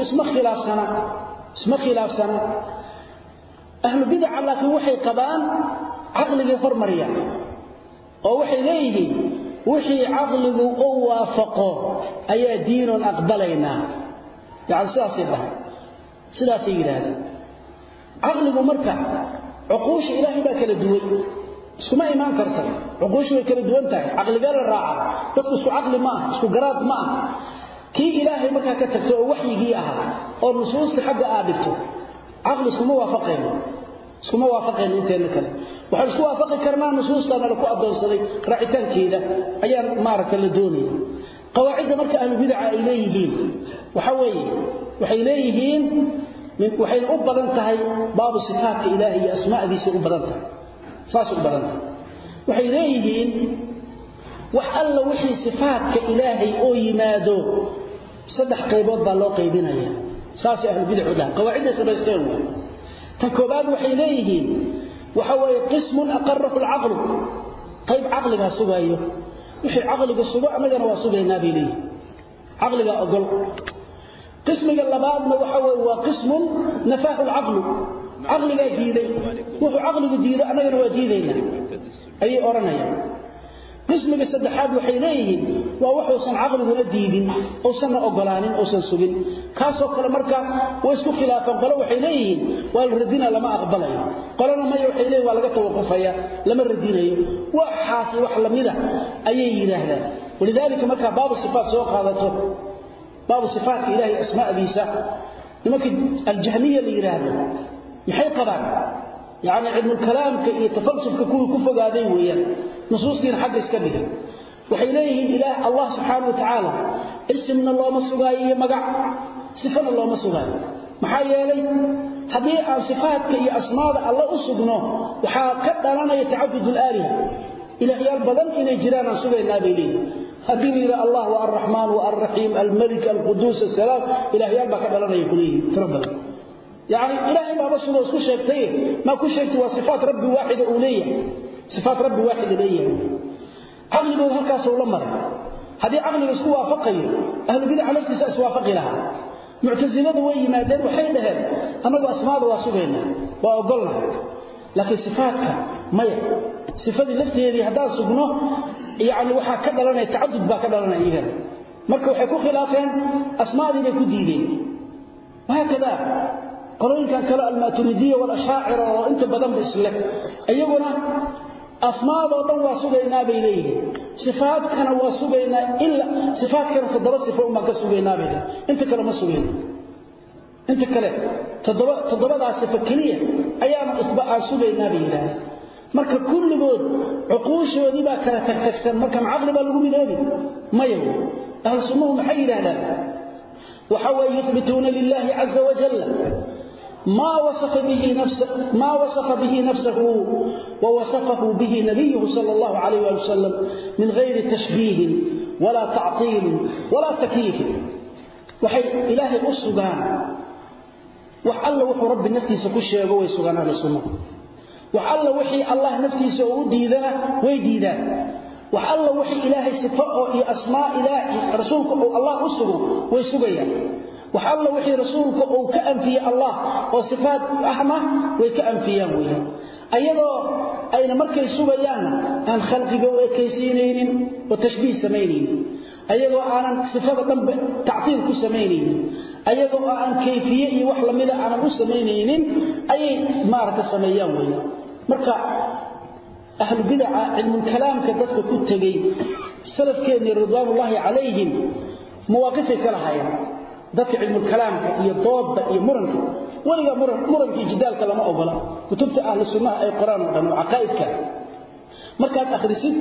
isma khilaafsana ahlu bid'ah laakiin waxay qabaan aqliga hormariya oo waxay leeyihiin wixii aqligu oo waafaqo ayaa diinon aqbalayna yaani sidaas yiraahdo aqligu marka uquush ilaahi baa kala duwan isma iimaan karto uquush way kala duwan tahay aqliga la raaca dadku isku aqli ma isku garaad ma kii ilaahi marka ka tagto oo waxyigii ahaa oo nusuusta xagga aadito aqli isku waafaqeen inteena kale waxa isku waafaqi karnaa nusuustana la ku adoonsaday raacitaankeeda ayaa maarka la doonay qawaacida marka ahlu bid'a ay leeyihiin waxay leeyihiin waxay u badan tahay baabu sifaatka ilaahi iyo asmaadiisa u badan tahay saas u badan tahay waxay leeyihiin wax alla wixii sifaatka ilaahi oo yimaado saddex qaybood baa loo qaybinaya saas ahlu bid'a qawaacida sabaysteen تكوباد وحيليهين وحوى قسم أقره العقل قيب عقلها سبايه وحي عقلك السباع مجانا واسباينا بليه عقلك أقل قسمك اللبادنا وحوى وقسم نفاه العقل عقلك ديدي وحو عقلك ديدي أنا جنوا ديدينا أي أورانيا قسمك السدحات وحيليه ووحو صن عقلك نديدين أو صن أقلانين أو صن سجن كاسو كل مركا ويسكو خلافا قالوا وحيليه والردينا لما أقبلين قالوا ما يوحيليه ولا توقفيا لما ردينا وحاسي وحلميده أي يراهدا ولذلك مركا باب الصفات سوق هذا باب صفات إلهي أسماء بيسا لمكن الجهمية اللي يراهدا محي قبان يعني علم الكلام يتفلسف ككل كفة قادين وياه نصوصين حق اسكبه وحيليه إله الله سبحانه وتعالى اسمنا الله مسوغاية مقع صفنا الله مسوغاية محايا لي حديث عن صفاتك يا أسماء الله أسقناه وحاكد لنا يتعدد الآلهة إلهي البدن إن جيرانا سوغي النبي لي هدين إلى الله والرحمن والرحيم الملك القدوس السلام إلهي البكد لنا يقوليه تربنا يعني إلهي ما بسوغا اسكو شيكتين ما كو شيكتي وصفات ربي واحدة أولية صفات ربي واحد إليه عقل بو هلكاس ولا مر هذه عقل اسكو وافقي اهل بدع لفتي اسوافق لها معتزله way yimaadeen waxay dhaheen anagu asmaada waa sugeena waa ogolna laakiin sifaadka maya sifadii lafteedii hadaa sugno yaani waxa ka dhalanay taadud ba ka dhalanay iyaga marka waxay ku khilaafeen asmaadii bay ku diideen waakada qolooyinkan kala al-maturidiyya wal ash'ari oo inta badan bisle ayaguna أسماء الله واسوغينا بإليه صفات كان واسوغينا إلا صفات كان تضرب صفة وما كسوغينا بإليه انت كلا ما سوغينا انت كلا تضرب صفة كلية أيام إثباء سوغينا بإليه مركا كل قول عقوش وديبا كلا تكتكسن مركا معقل بالغو بإليه ما يهو أهل سموهم حيدا هذا وحوى يثبتون لله عز وجل ما وصف به نفسه ووصفه به نبيه صلى الله عليه وسلم من غير تشبيه ولا تعطيل ولا تكييف وحي إلهي السبحان وحل وحي رب نفسي سكوشي يقوي سبحانه للسنة وحل وحي الله نفسي سعودي ذنا ويدي وحل وحي إلهي صفاء أسماء إلهي رسولك الله أسره ويسبيا وحال وحي رسولك أو كأنفي الله وصفات أحمى وكأنفيا ويها أيضا أين مركز سبيان عن خلقك وكيسينين وتشبيه سمينين أيضا عن صفات تعطيل كسمينين أيضا عن كيفية وحل مدى عن أسمينين أي مارة سميان ويها مركز أهل بدع علم الكلام كذلك كتغي سلف كان رضوان الله عليهم مواقفك لها ذات علم الكلام هي ضاد هي مرنك ولا مرنك جدالك لما أوغلا كتبت أهل السنة أي قرآن وعقائدك مركات أخرسين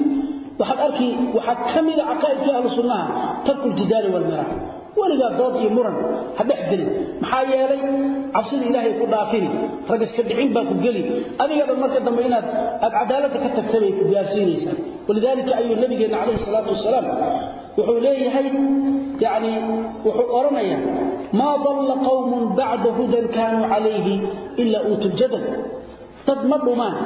وحد كمل عقائدك أهل السنة ترك الجدال والمرح ولا ضاد هي مرن حد يحدل محايا لي عبسين إلهي يقول دافيني رقص كدعين باكو قلي أنا قبل المركة دمينات العدالة كتبتبه كبياسينيسا ولذلك أي النبي عليه الصلاة والسلام وحوليه هاي يعني وحورنا ما ضل قوم بعد هدى كانوا عليه إلا أوتوا الجدل تضمروا ما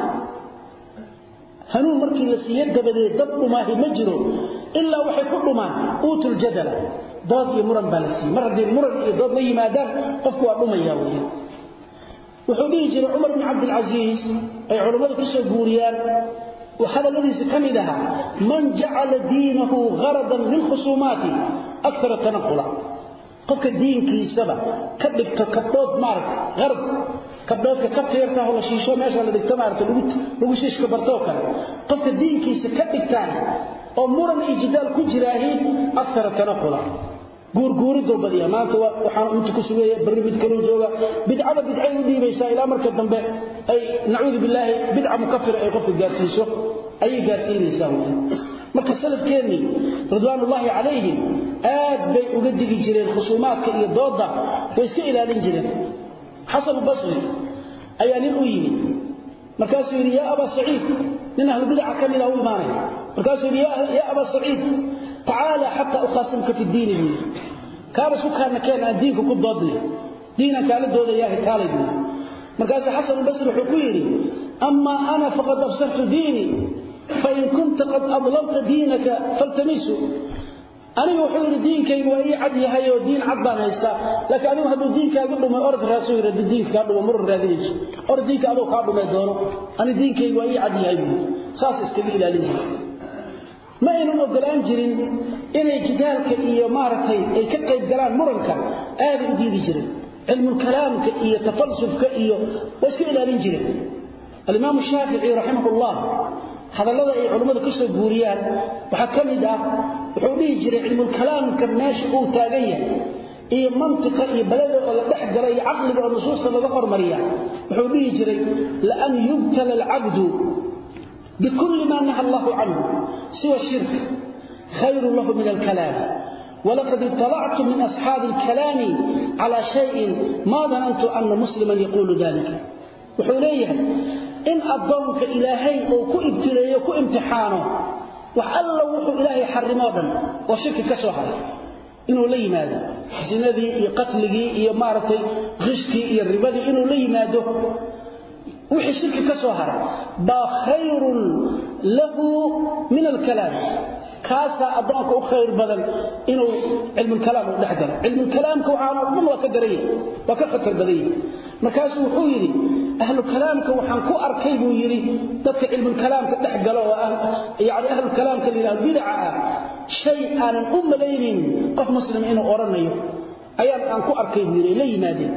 هنو مركي لسياد بدي ضبوا ما هي مجروا إلا وحي كل ما أوتوا الجدل ضاد يمرن بالسي مرة دي المرن ضاد لي ما دام قفوا أبو مياوية وحوليه جرى عمر بن عبد العزيز أي علماء كسو بوريان وهذا الذي سكمدها من جعل دينه غرضا للخصومات أكثر تنقلا قفك الدين كي سبا كبك تكبوت مارك غرض كبوت كبتيرته ولا شيشو ماشا لديك مارك لغو شيش كبرتوكا قفك الدين كي سكبك تاني أمورا إجدال كجراهي أكثر تنقلا guurguuri dalbadiya maanta waxaan inta ku sugeeyay barnaamij kale jooga bidcada bidcay u dhiibaysaa ilaa marka dambe ay nacuudu billahi bidca mukaffir ay qofku gaarsiiso ay gaarsiinaysaa marka salafkeeni ridwaanullaahi calayhim aad bay uga digi jireen khusuumaadka iyo dooda way iska ilaalin jireen xasan basri ayaa nin u yimid markaasuu yiri ya aba saciid nin ahlu bidca kamida u imaanay markaasuu yiri ya aba saciid تعالى حتى أخاصمك في الدين لي كان سكرنا كان دينك كضدني دينك على الدود ياه كالدني مركز حسن البصري حكيري أما أنا فقد أبصرت ديني فإن كنت قد أضللت دينك فالتمسه anigu wuxuu yiri diinkaygu waa ii cad yahay oo diin cad baan haystaa laakiin anigu hadduu diinkaagu dhumo orod rasuul rabbi diinka dhumo mar raadinayso orod diinka adoo ka dhumay doono ani diinkaygu waa ii cad yahay saas iskaga ilaalin jiray ma aynu ogolaan jirin inay jidaalka iyo maartay ay ka qayb galaan muranka aad u diidi jiray cilmu kalaamka iyo tafalsufka iyo way iska ilaalin jiray al-imam Shafi'i rahimahullah hadallada ay culimadu ka soo guuriyaan waxa kamid ah wuxuu dhihi jiray cilmu kalaamka meesha uu taagan yahay iyo mantiqa iyo balada oo la dhex galay aqliga oo nusuusta laga hormariya wuxuu dhihi jiray la an yubtala al-'abdu بكل ما نهى الله عنه سوى الشرك خير له من الكلام ولقد اطلعت من أصحاب الكلام على شيء ما ظننت أن مسلما يقول ذلك وحوليه إن أضمك إلهي أو كإبتلي وكإمتحانه وحألا وحو إلهي حرمادا وشرك كسوحا إنه لي ماذا زنبي قتلي مارتي غشكي الربادي إنه لي ماذا وحي الشرك كسوهر با خير له من الكلام كاسا أضعك خير بدل إنه علم الكلام ودحجر علم الكلام كوحانا من وكدريه وكخطر بديه مكاسو حويري أهل الكلام كوحان أركيب ويري تدك علم الكلام كدحجر يعني أهل الكلام كالله بدعا شيء أنا لينين قف مسلم إنه أورانيه أيام أنكو أركيب ويري لي مادي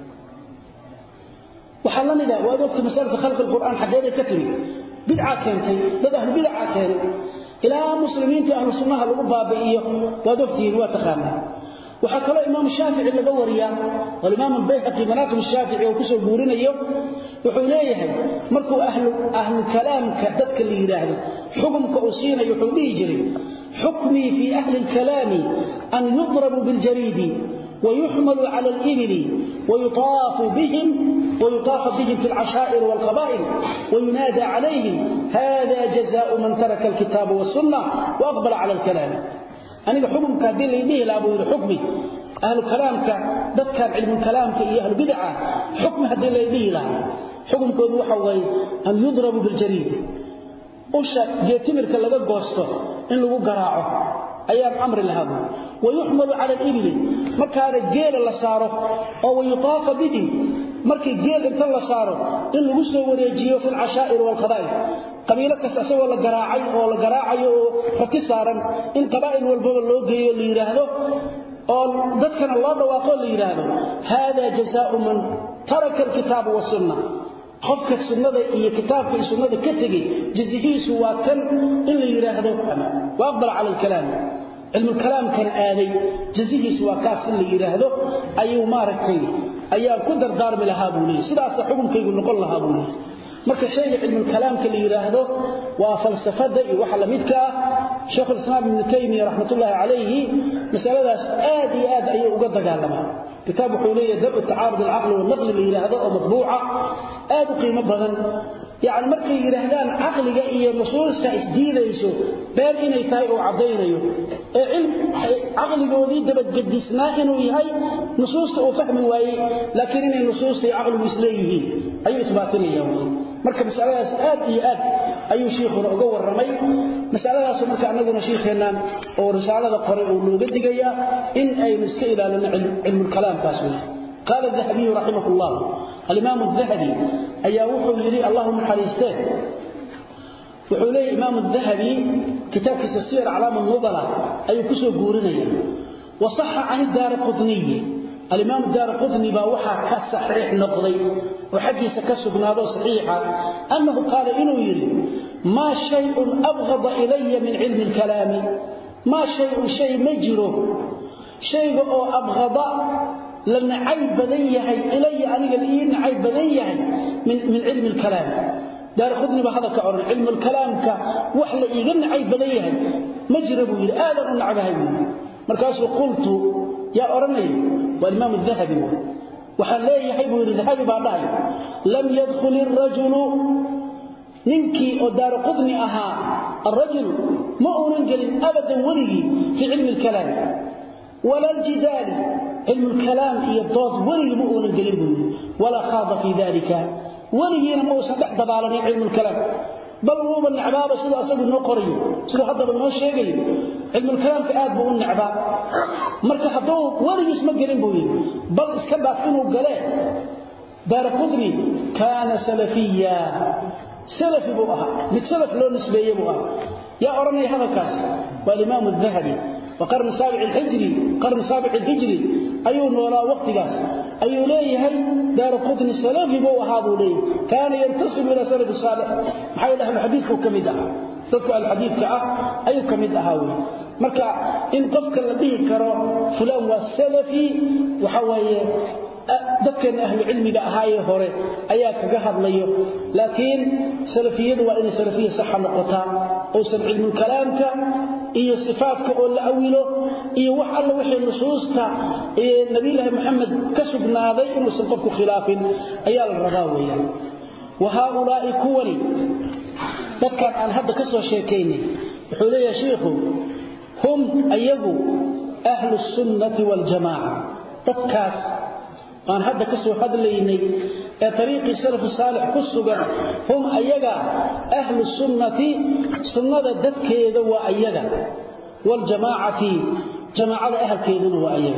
وحلنا وأدوك مسألة خلق القرآن حقيقة كتبي بدعة كانتي ضد أهل بدعة كانت إلى مسلمين في أهل السنة الأوروبية وأدوكتين واتخامها وحكى له إمام الشافعي اللي قوريا والإمام البيهقي مناقب الشافعي وكسر بورين اليوم وحوليه مركوا أهل الكلام كدتك اللي يراهد حكم كأسين يحوليه جري حكمي في أهل الكلام أن يضربوا بالجريد ويحمل على الإبل ويطاف بهم في العشائر والقبائل وينادى عليهم هذا جزاء من ترك الكتاب والسنة وأقبل على الكلام أنا حكم كادين لي لا أبو حكمي أهل كلامك ذكر علم كلامك إيه أهل بدعة حكم هدين لي لا حكم كذو حوي أن يضرب بالجريد أشا يتمر كلا جوسته إن لو جراعه أيام أمر الهاب ويحمل على الإبل مكان الجيل اللي صاره أو يطاف به markii geel inta la saaro in lagu soo wareejiyo fil ashaa'ir wal qabaa'il qabiilo kasta asoo la garaacayo oo rati saaran in qabaa'il walba loo geeyo la yiraahdo oo dadkana loo dhawaaqo la yiraahdo hada jazaa'u man taraka al-kitaab wa sunnah qofka sunnada iyo kitaabka sunnada ka tagay jazihiisu waa kan in la yiraahdo wa aqbal ala al-kalam علم الكلام كان آذي جزيه سوى كاس اللي يراهده أيو ماركتين أيام كدر دار من لهابوني سيداسة حكم كي يقول نقول لهابوني مركا شيء علم الكلام كاللي يراهده وفلسفة دائي وحل مدكا شيخ الإسلام ابن تيمية رحمة الله عليه مسألة آدي أيو قد قال لها كتاب حولية ذب التعارض العقل والنقل اللي يراهده ومطبوعة آدو قيمة بغن يعني markay yiraahdaan aqliga iyo nusuusta isdiidayso been inay tahay oo cadeynayo ilm aqligoodii dabadgedisnaa inuu yahay nusuusta oo fahmi waayay laakiin inay nusuusta aqligu isleeyihiin ay isbaatinayaan marka mas'aladaas aad iyo aad ayuu sheekhu uga waramay mas'aladaas marka anaguna sheekheennaan oo risaalada qoray oo looga digaya in ay iska ilaalino cilmu kalaam kaasuna قال الذهبي رحمه الله الإمام الذهبي أيوحو يري اللهم حريستين وحولي إمام الذهبي كتاب كسير علام النظلة أي كسو قورنية وصح عن الدار القطنية الإمام الدار القطني باوحى كصحيح نقضي وحكي سكسب ناظر صحيحة أنه قال إنه يري ما شيء أبغض إلي من علم الكلام ما شيء مجره شيء أبغض لأن عيب بدنيه إلي أنا قليل عيب بدنيه من علم الكلام دار خذني بهذا كأورن علم الكلام كوحل يقن عيب بدنيه مجربه آذر نعبه مركز قلت يا أورني والإمام الذهبي وحليه يحبه الذهبي بعدها لم يدخل الرجل ننكي ودار خذني أها الرجل ما أورنجل أبدا ولي في علم الكلام ولا الجدال علم الكلام يضاد ولي مؤون القليل ولا خاض في ذلك ولي موسى بعد بالني علم الكلام بل هو من عبابه سيده اسغ نو قريو سيده حدا بنو شيغي علم الكلام كآد بو النعباء مركا حدو ولي اسمه قرين بوي بل اسكبات إنه قلاه دارقطني كان سلفيا سلفي بوها متسلف له نسبيه بوها يا أرمي هذا كاس والإمام الذهبي وقرن سابع الهجري أيون ولا وقت قاس أيو ليه هي دارقطني سلفي بوها هذا ليه كان ينتصب إلى سلف الصالح محايل أهل الحديث كمدها تذكر الحديث كعه أيو كمدها هاوي مركا إن قفك الذي كرا فلان والسلفي وحوي dadkan ahlu cilmiga ahaaye hore ayaa kaga hadlayo laakiin salafiyadu waa in salafiye sax noqota oo san cilmi kalaamka iyo sifaadka oo la awilo iyo wax alla wixii nusuusta ee nabiga Muhammad ka sugnaaday inuu san qofku khilaafin ayaa la rabaa weeyaan wahaulaa'i kuwani dadkan aan hadda ka soo sheekeynay wuxuu leeyahay sheekhu hum ayagu ahlu sunnati wal jamaa dadkaas aan hadda ka soo hadlaynay ee tariiqi salaf salih ku sugan hum ayaga ahlu sunnati sunnada dadkeeda waa ayaga wal jamaa'ati jamaa'ada ahlkeeduna waa ayaga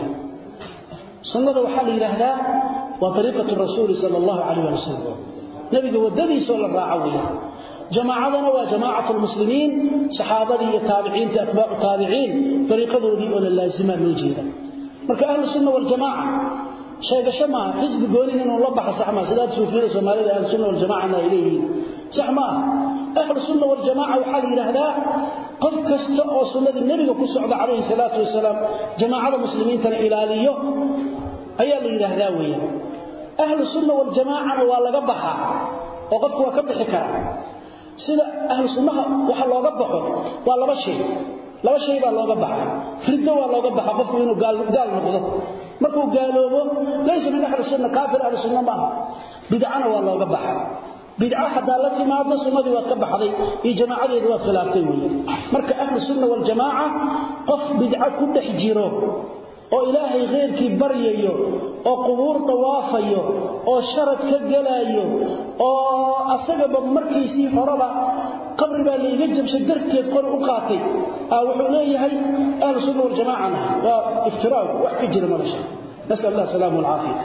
sunnada waxa la yiraahdaa waa tariiqatu rasuul sallallahu alayhi wa sallam nabiga wadadiisa la raacayo jamaa'adana waa jamaa'atul muslimiin saxaabadii iyo taabiciinta atba'u taabiciin tariiqadoodii oo la laazima loo jeeda marka ahlu sunna wal jamaa'a شيء شما حزب قولين إنه الله بحث صح ما سداد سوفينا سومالي أهل السنة والجماعة إليه صح ما أهل السنة والجماعة وحالي لهذا قد كستأوا سنة النبي وكسعد عليه الصلاة والسلام جماعة المسلمين تنعلاليه أيها اللي لهذا ويا أهل السنة والجماعة ولا قبحها وقد وكبحك سنة أهل السنة وحال الله قبحه ولا بشي laba shay baa looga baxay friddo waa looga baxay qofku inuu gaal noqdo markuu gaaloobo laysa min ahli sunna kaafir ahli sunna ma bid'ana waa looga baxay bid'a hadaa la timaadna sunnadii waa ka baxday ee jamaacadeedu waa khilaaftay weeye marka ahli sunna wal jamaa qof bid'a ku dhex jiro oo ilaahay geerkii baryayo oo qubuur tawaafayo oo sharad ka galaayo oo asagaba markiisii horaba qabri baa la iga jabshay darteed qor u qaatay wuxuu leeyahay ahlu sunna wal jamaa waa iftiraa wax ka jira nolosha nasal allah salaamu alaafiya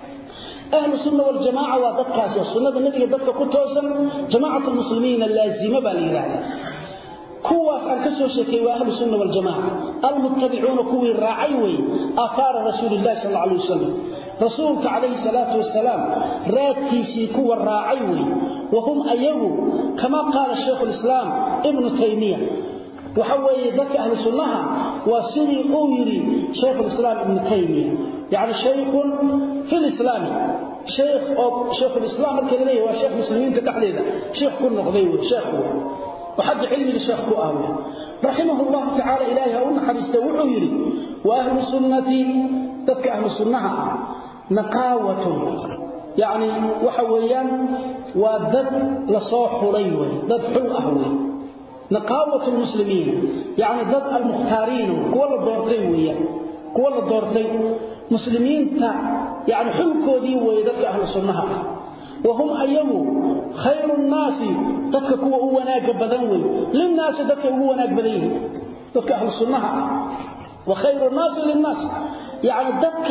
ahlu sunna wal jamaa waa dadkaas oo sunnada nabiga dadka ku toosan jamaacatul muslimiin laazima baa la yiraahdaa كواس عن كسو شكي وأهل السنة والجماعة المتبعون كوي الراعي آثار رسول الله صلى الله عليه وسلم رسولك عليه الصلاة والسلام راتيسي كوي الراعي وهم أيهو كما قال الشيخ الإسلام ابن تيمية وحوي ذكى أهل السنة وسري أويري شيخ الإسلام ابن تيمية يعني شيخ في الإسلام شيخ الإسلام الكلمية وشيخ مسلمين كتحليدا شيخ كل نقضيه شيخ وحد علم الشيخ كؤاوي رحمه الله تعالى إلهي أولنا حديثة وحيري وأهل السنة تذكى أهل السنة نقاوة يعني وحويان وذب لصوح ليوي ذب حل أهوي نقاوة المسلمين يعني ذب المختارين كوال الدورتين ويا كوال الدورتين مسلمين يعني حلكو دي ويذكى أهل السنة وهم أيامه خير الناس تككوا وناك بدنوي للناس تككوا وناك بديه تكك أهل السنة وخير الناس للناس يعني تكك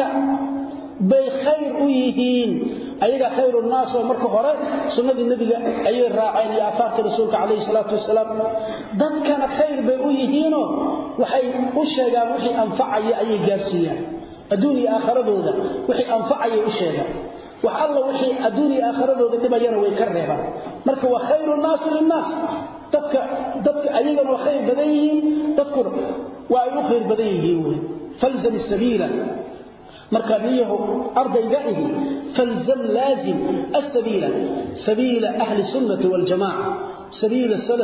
بخير أيهين أيها خير الناس ومركه هراء سنة النبي أي الراعين لآثار رسولك عليه الصلاة والسلام تكك خير بأيهين وحي أشياء وحي أنفعي أي جارسيا أدوني آخر ذوذا وحي أنفعي أشياء وحالله وحي أدوني آخرته دبيانا ويكرهبا مركا وخير الناس للناس تذكر أيضا وخير بديه تذكر وأي خير بديه فالزم السبيل مركا نيه أرض إيقائه فالزم لازم السبيل سبيل أهل السنة والجماعة سبيل السلف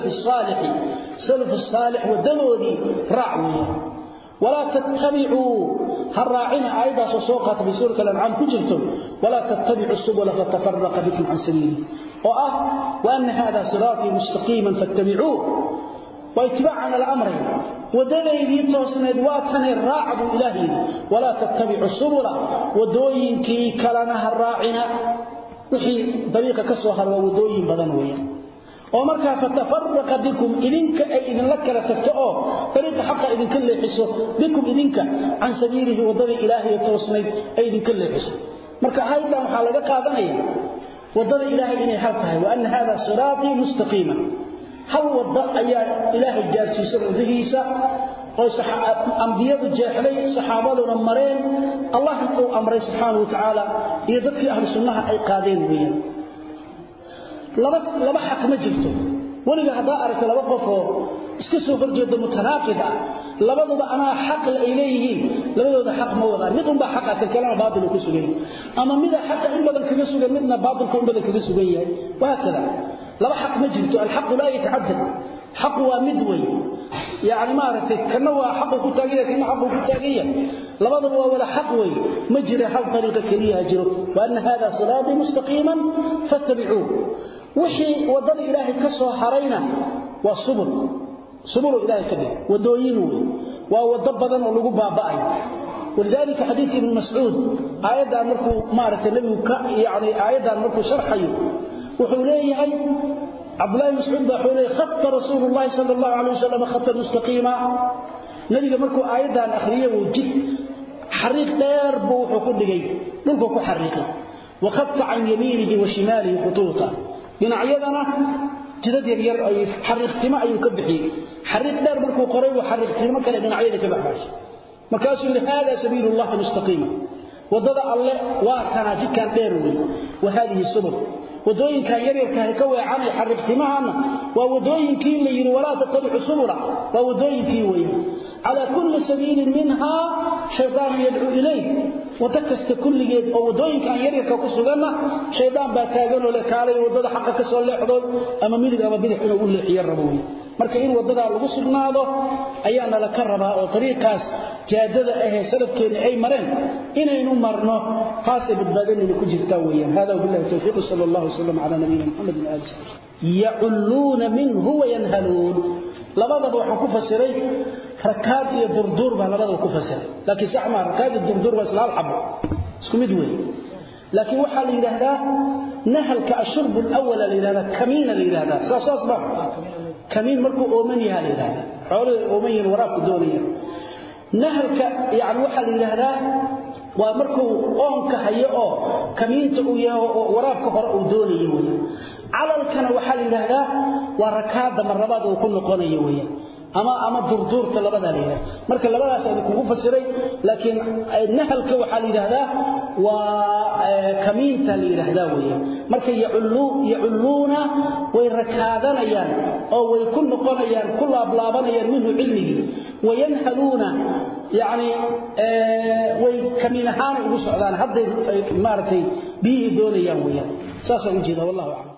الصالح ودلودي رعوي ولا تتبعوا هالراعين أيضا سوقات بسورة الأنعام كجرتم ولا تتبعوا السبل فتفرق بكم عن سبيله وأن هذا صراطي مستقيما فاتبعوه واتباعنا الأمر ودلي بيتوسنا دواتنا الراعب إلهي ولا تتبعوا السبل ودوينكي كلنا هالراعين وحي طريقة كسوها ودوين بدنويا oo marka fatafarraqa bikum idinka ay idin la kala tagto oo tariiqa xaqa idin ka leexiso bikum idinka an sabiilihi wadada ilaahi toosnayd ay idin ka leexiso marka haydan waxa laga qaadanaya wadada ilaahi inay hal tahay wa anna hada sirati mustaqima hal wada ayaa ilaahi gaarsiisay wadihiisa oo anbiyadu jeexday saxaabaduna mareen allah uu amray subhanahu wa ta'ala iyo dadkii ahlu sunnaha ay qaadeen weeyaan laba xaq ma jirto waliga hadaa aragto laba qof oo iska soo horjeeda mutanaaqid ah labaduba ana xaq ay leeyihiin labadooda xaq ma wada mid unba xaq ah kalena baadil ku sugan ama mid xaq in badan kaga sugan midna baadil ku badan kaga sugan yahay waa kada laba xaq ma jirto al haqq la yatahaddad xaq waa mid way يعني ما عرفت كنا حق كتاجية كنا حق كتاجية لبضوا ولا حق وي مجرى حق طريقة كليها جرو وأن هذا صراطي مستقيما فاتبعوه وحي وضل إلهي كسر حرينا والصبر صبر إلهي كبير ودوينه وضبضا ولقوا بأي ولذلك حديث ابن مسعود آيات أمركم مارة النبي يعني آيات أمركم شرحيه وحوليه عبد الله بن مسعود بحوله خط رسول الله صلى الله عليه وسلم خطا مستقيما نبي مركو ايدان اخريه وجد حريق دير بو خو دغاي دلكو كو حريقه وخط عن يمينه وشماله خطوطا من عيدنا جدد ير اي حريقتما ايو كبخي حريق دير مركو قري وحريقتما كلا من عيده كبخاش مركاسو هذا سبيل الله مستقيما وضد الله وكان جكان دير وهذه السبل ودوينka yaryarka ka weecanay xariqtimahana waa wadooyinkii la yiri walaata tabicu subula waa wadooyinkii weey ala kulli sabiil minha shaytaan yad'u ilay watakasta kulligeed oo wadooyinka yaryarka ku suganna shaydaan baa taagan oo la kaalay wadada xaq ka soo leexdo ama midig ama bidix inuu u leexiyo rabooy marka in wadada lagu sugnaado ayaana la karaba oo tariiqaas jaadada ah salafkeena ay mareen inaynu marno taas badbaadina ku jirta weeyaan hada billahi tawfiq sallallahu alayhi wasallam ala nabiyina muhammad wa alihi ya'ulluna minhu wa yanhalun labadaba waxa ku fasiray rakaad iyo durdur baa labadaba ku fasiray laakiin saxma rakaad iyo durdur waa isla hab isku mid weey laakiin waxa la yiraahdaa nahalka ashurb al-awwal la yiraahdaa kamiina la yiraahdaa saas ba كمين مركو اومن يها ليلها xoolo ooman waraabku doonaya nahalka yaani waxa la yiraahdaa waa markuu oonka hayo oo kamiinta uu yahay oo waraabka hore uu doonayo weey calalkana waxa la yiraahdaa waa rakaada marlabaad uu ku noqonayo weey ama durduurta labada leeyahay marka labadaas ay ku fasiray laakiin nahalka waxa la yiraahdaa waa kamiinta la yiraahdaa weey marka ya'ulluna way rakaadanayaan oo way ku noqonayaan ku laablaabanayaan minhu cilmihi wayanhaluna يعني way kamiinahaan ugu socdaan hadda maartay bihi doonayaan weeyaan saasa u jeeda wallahi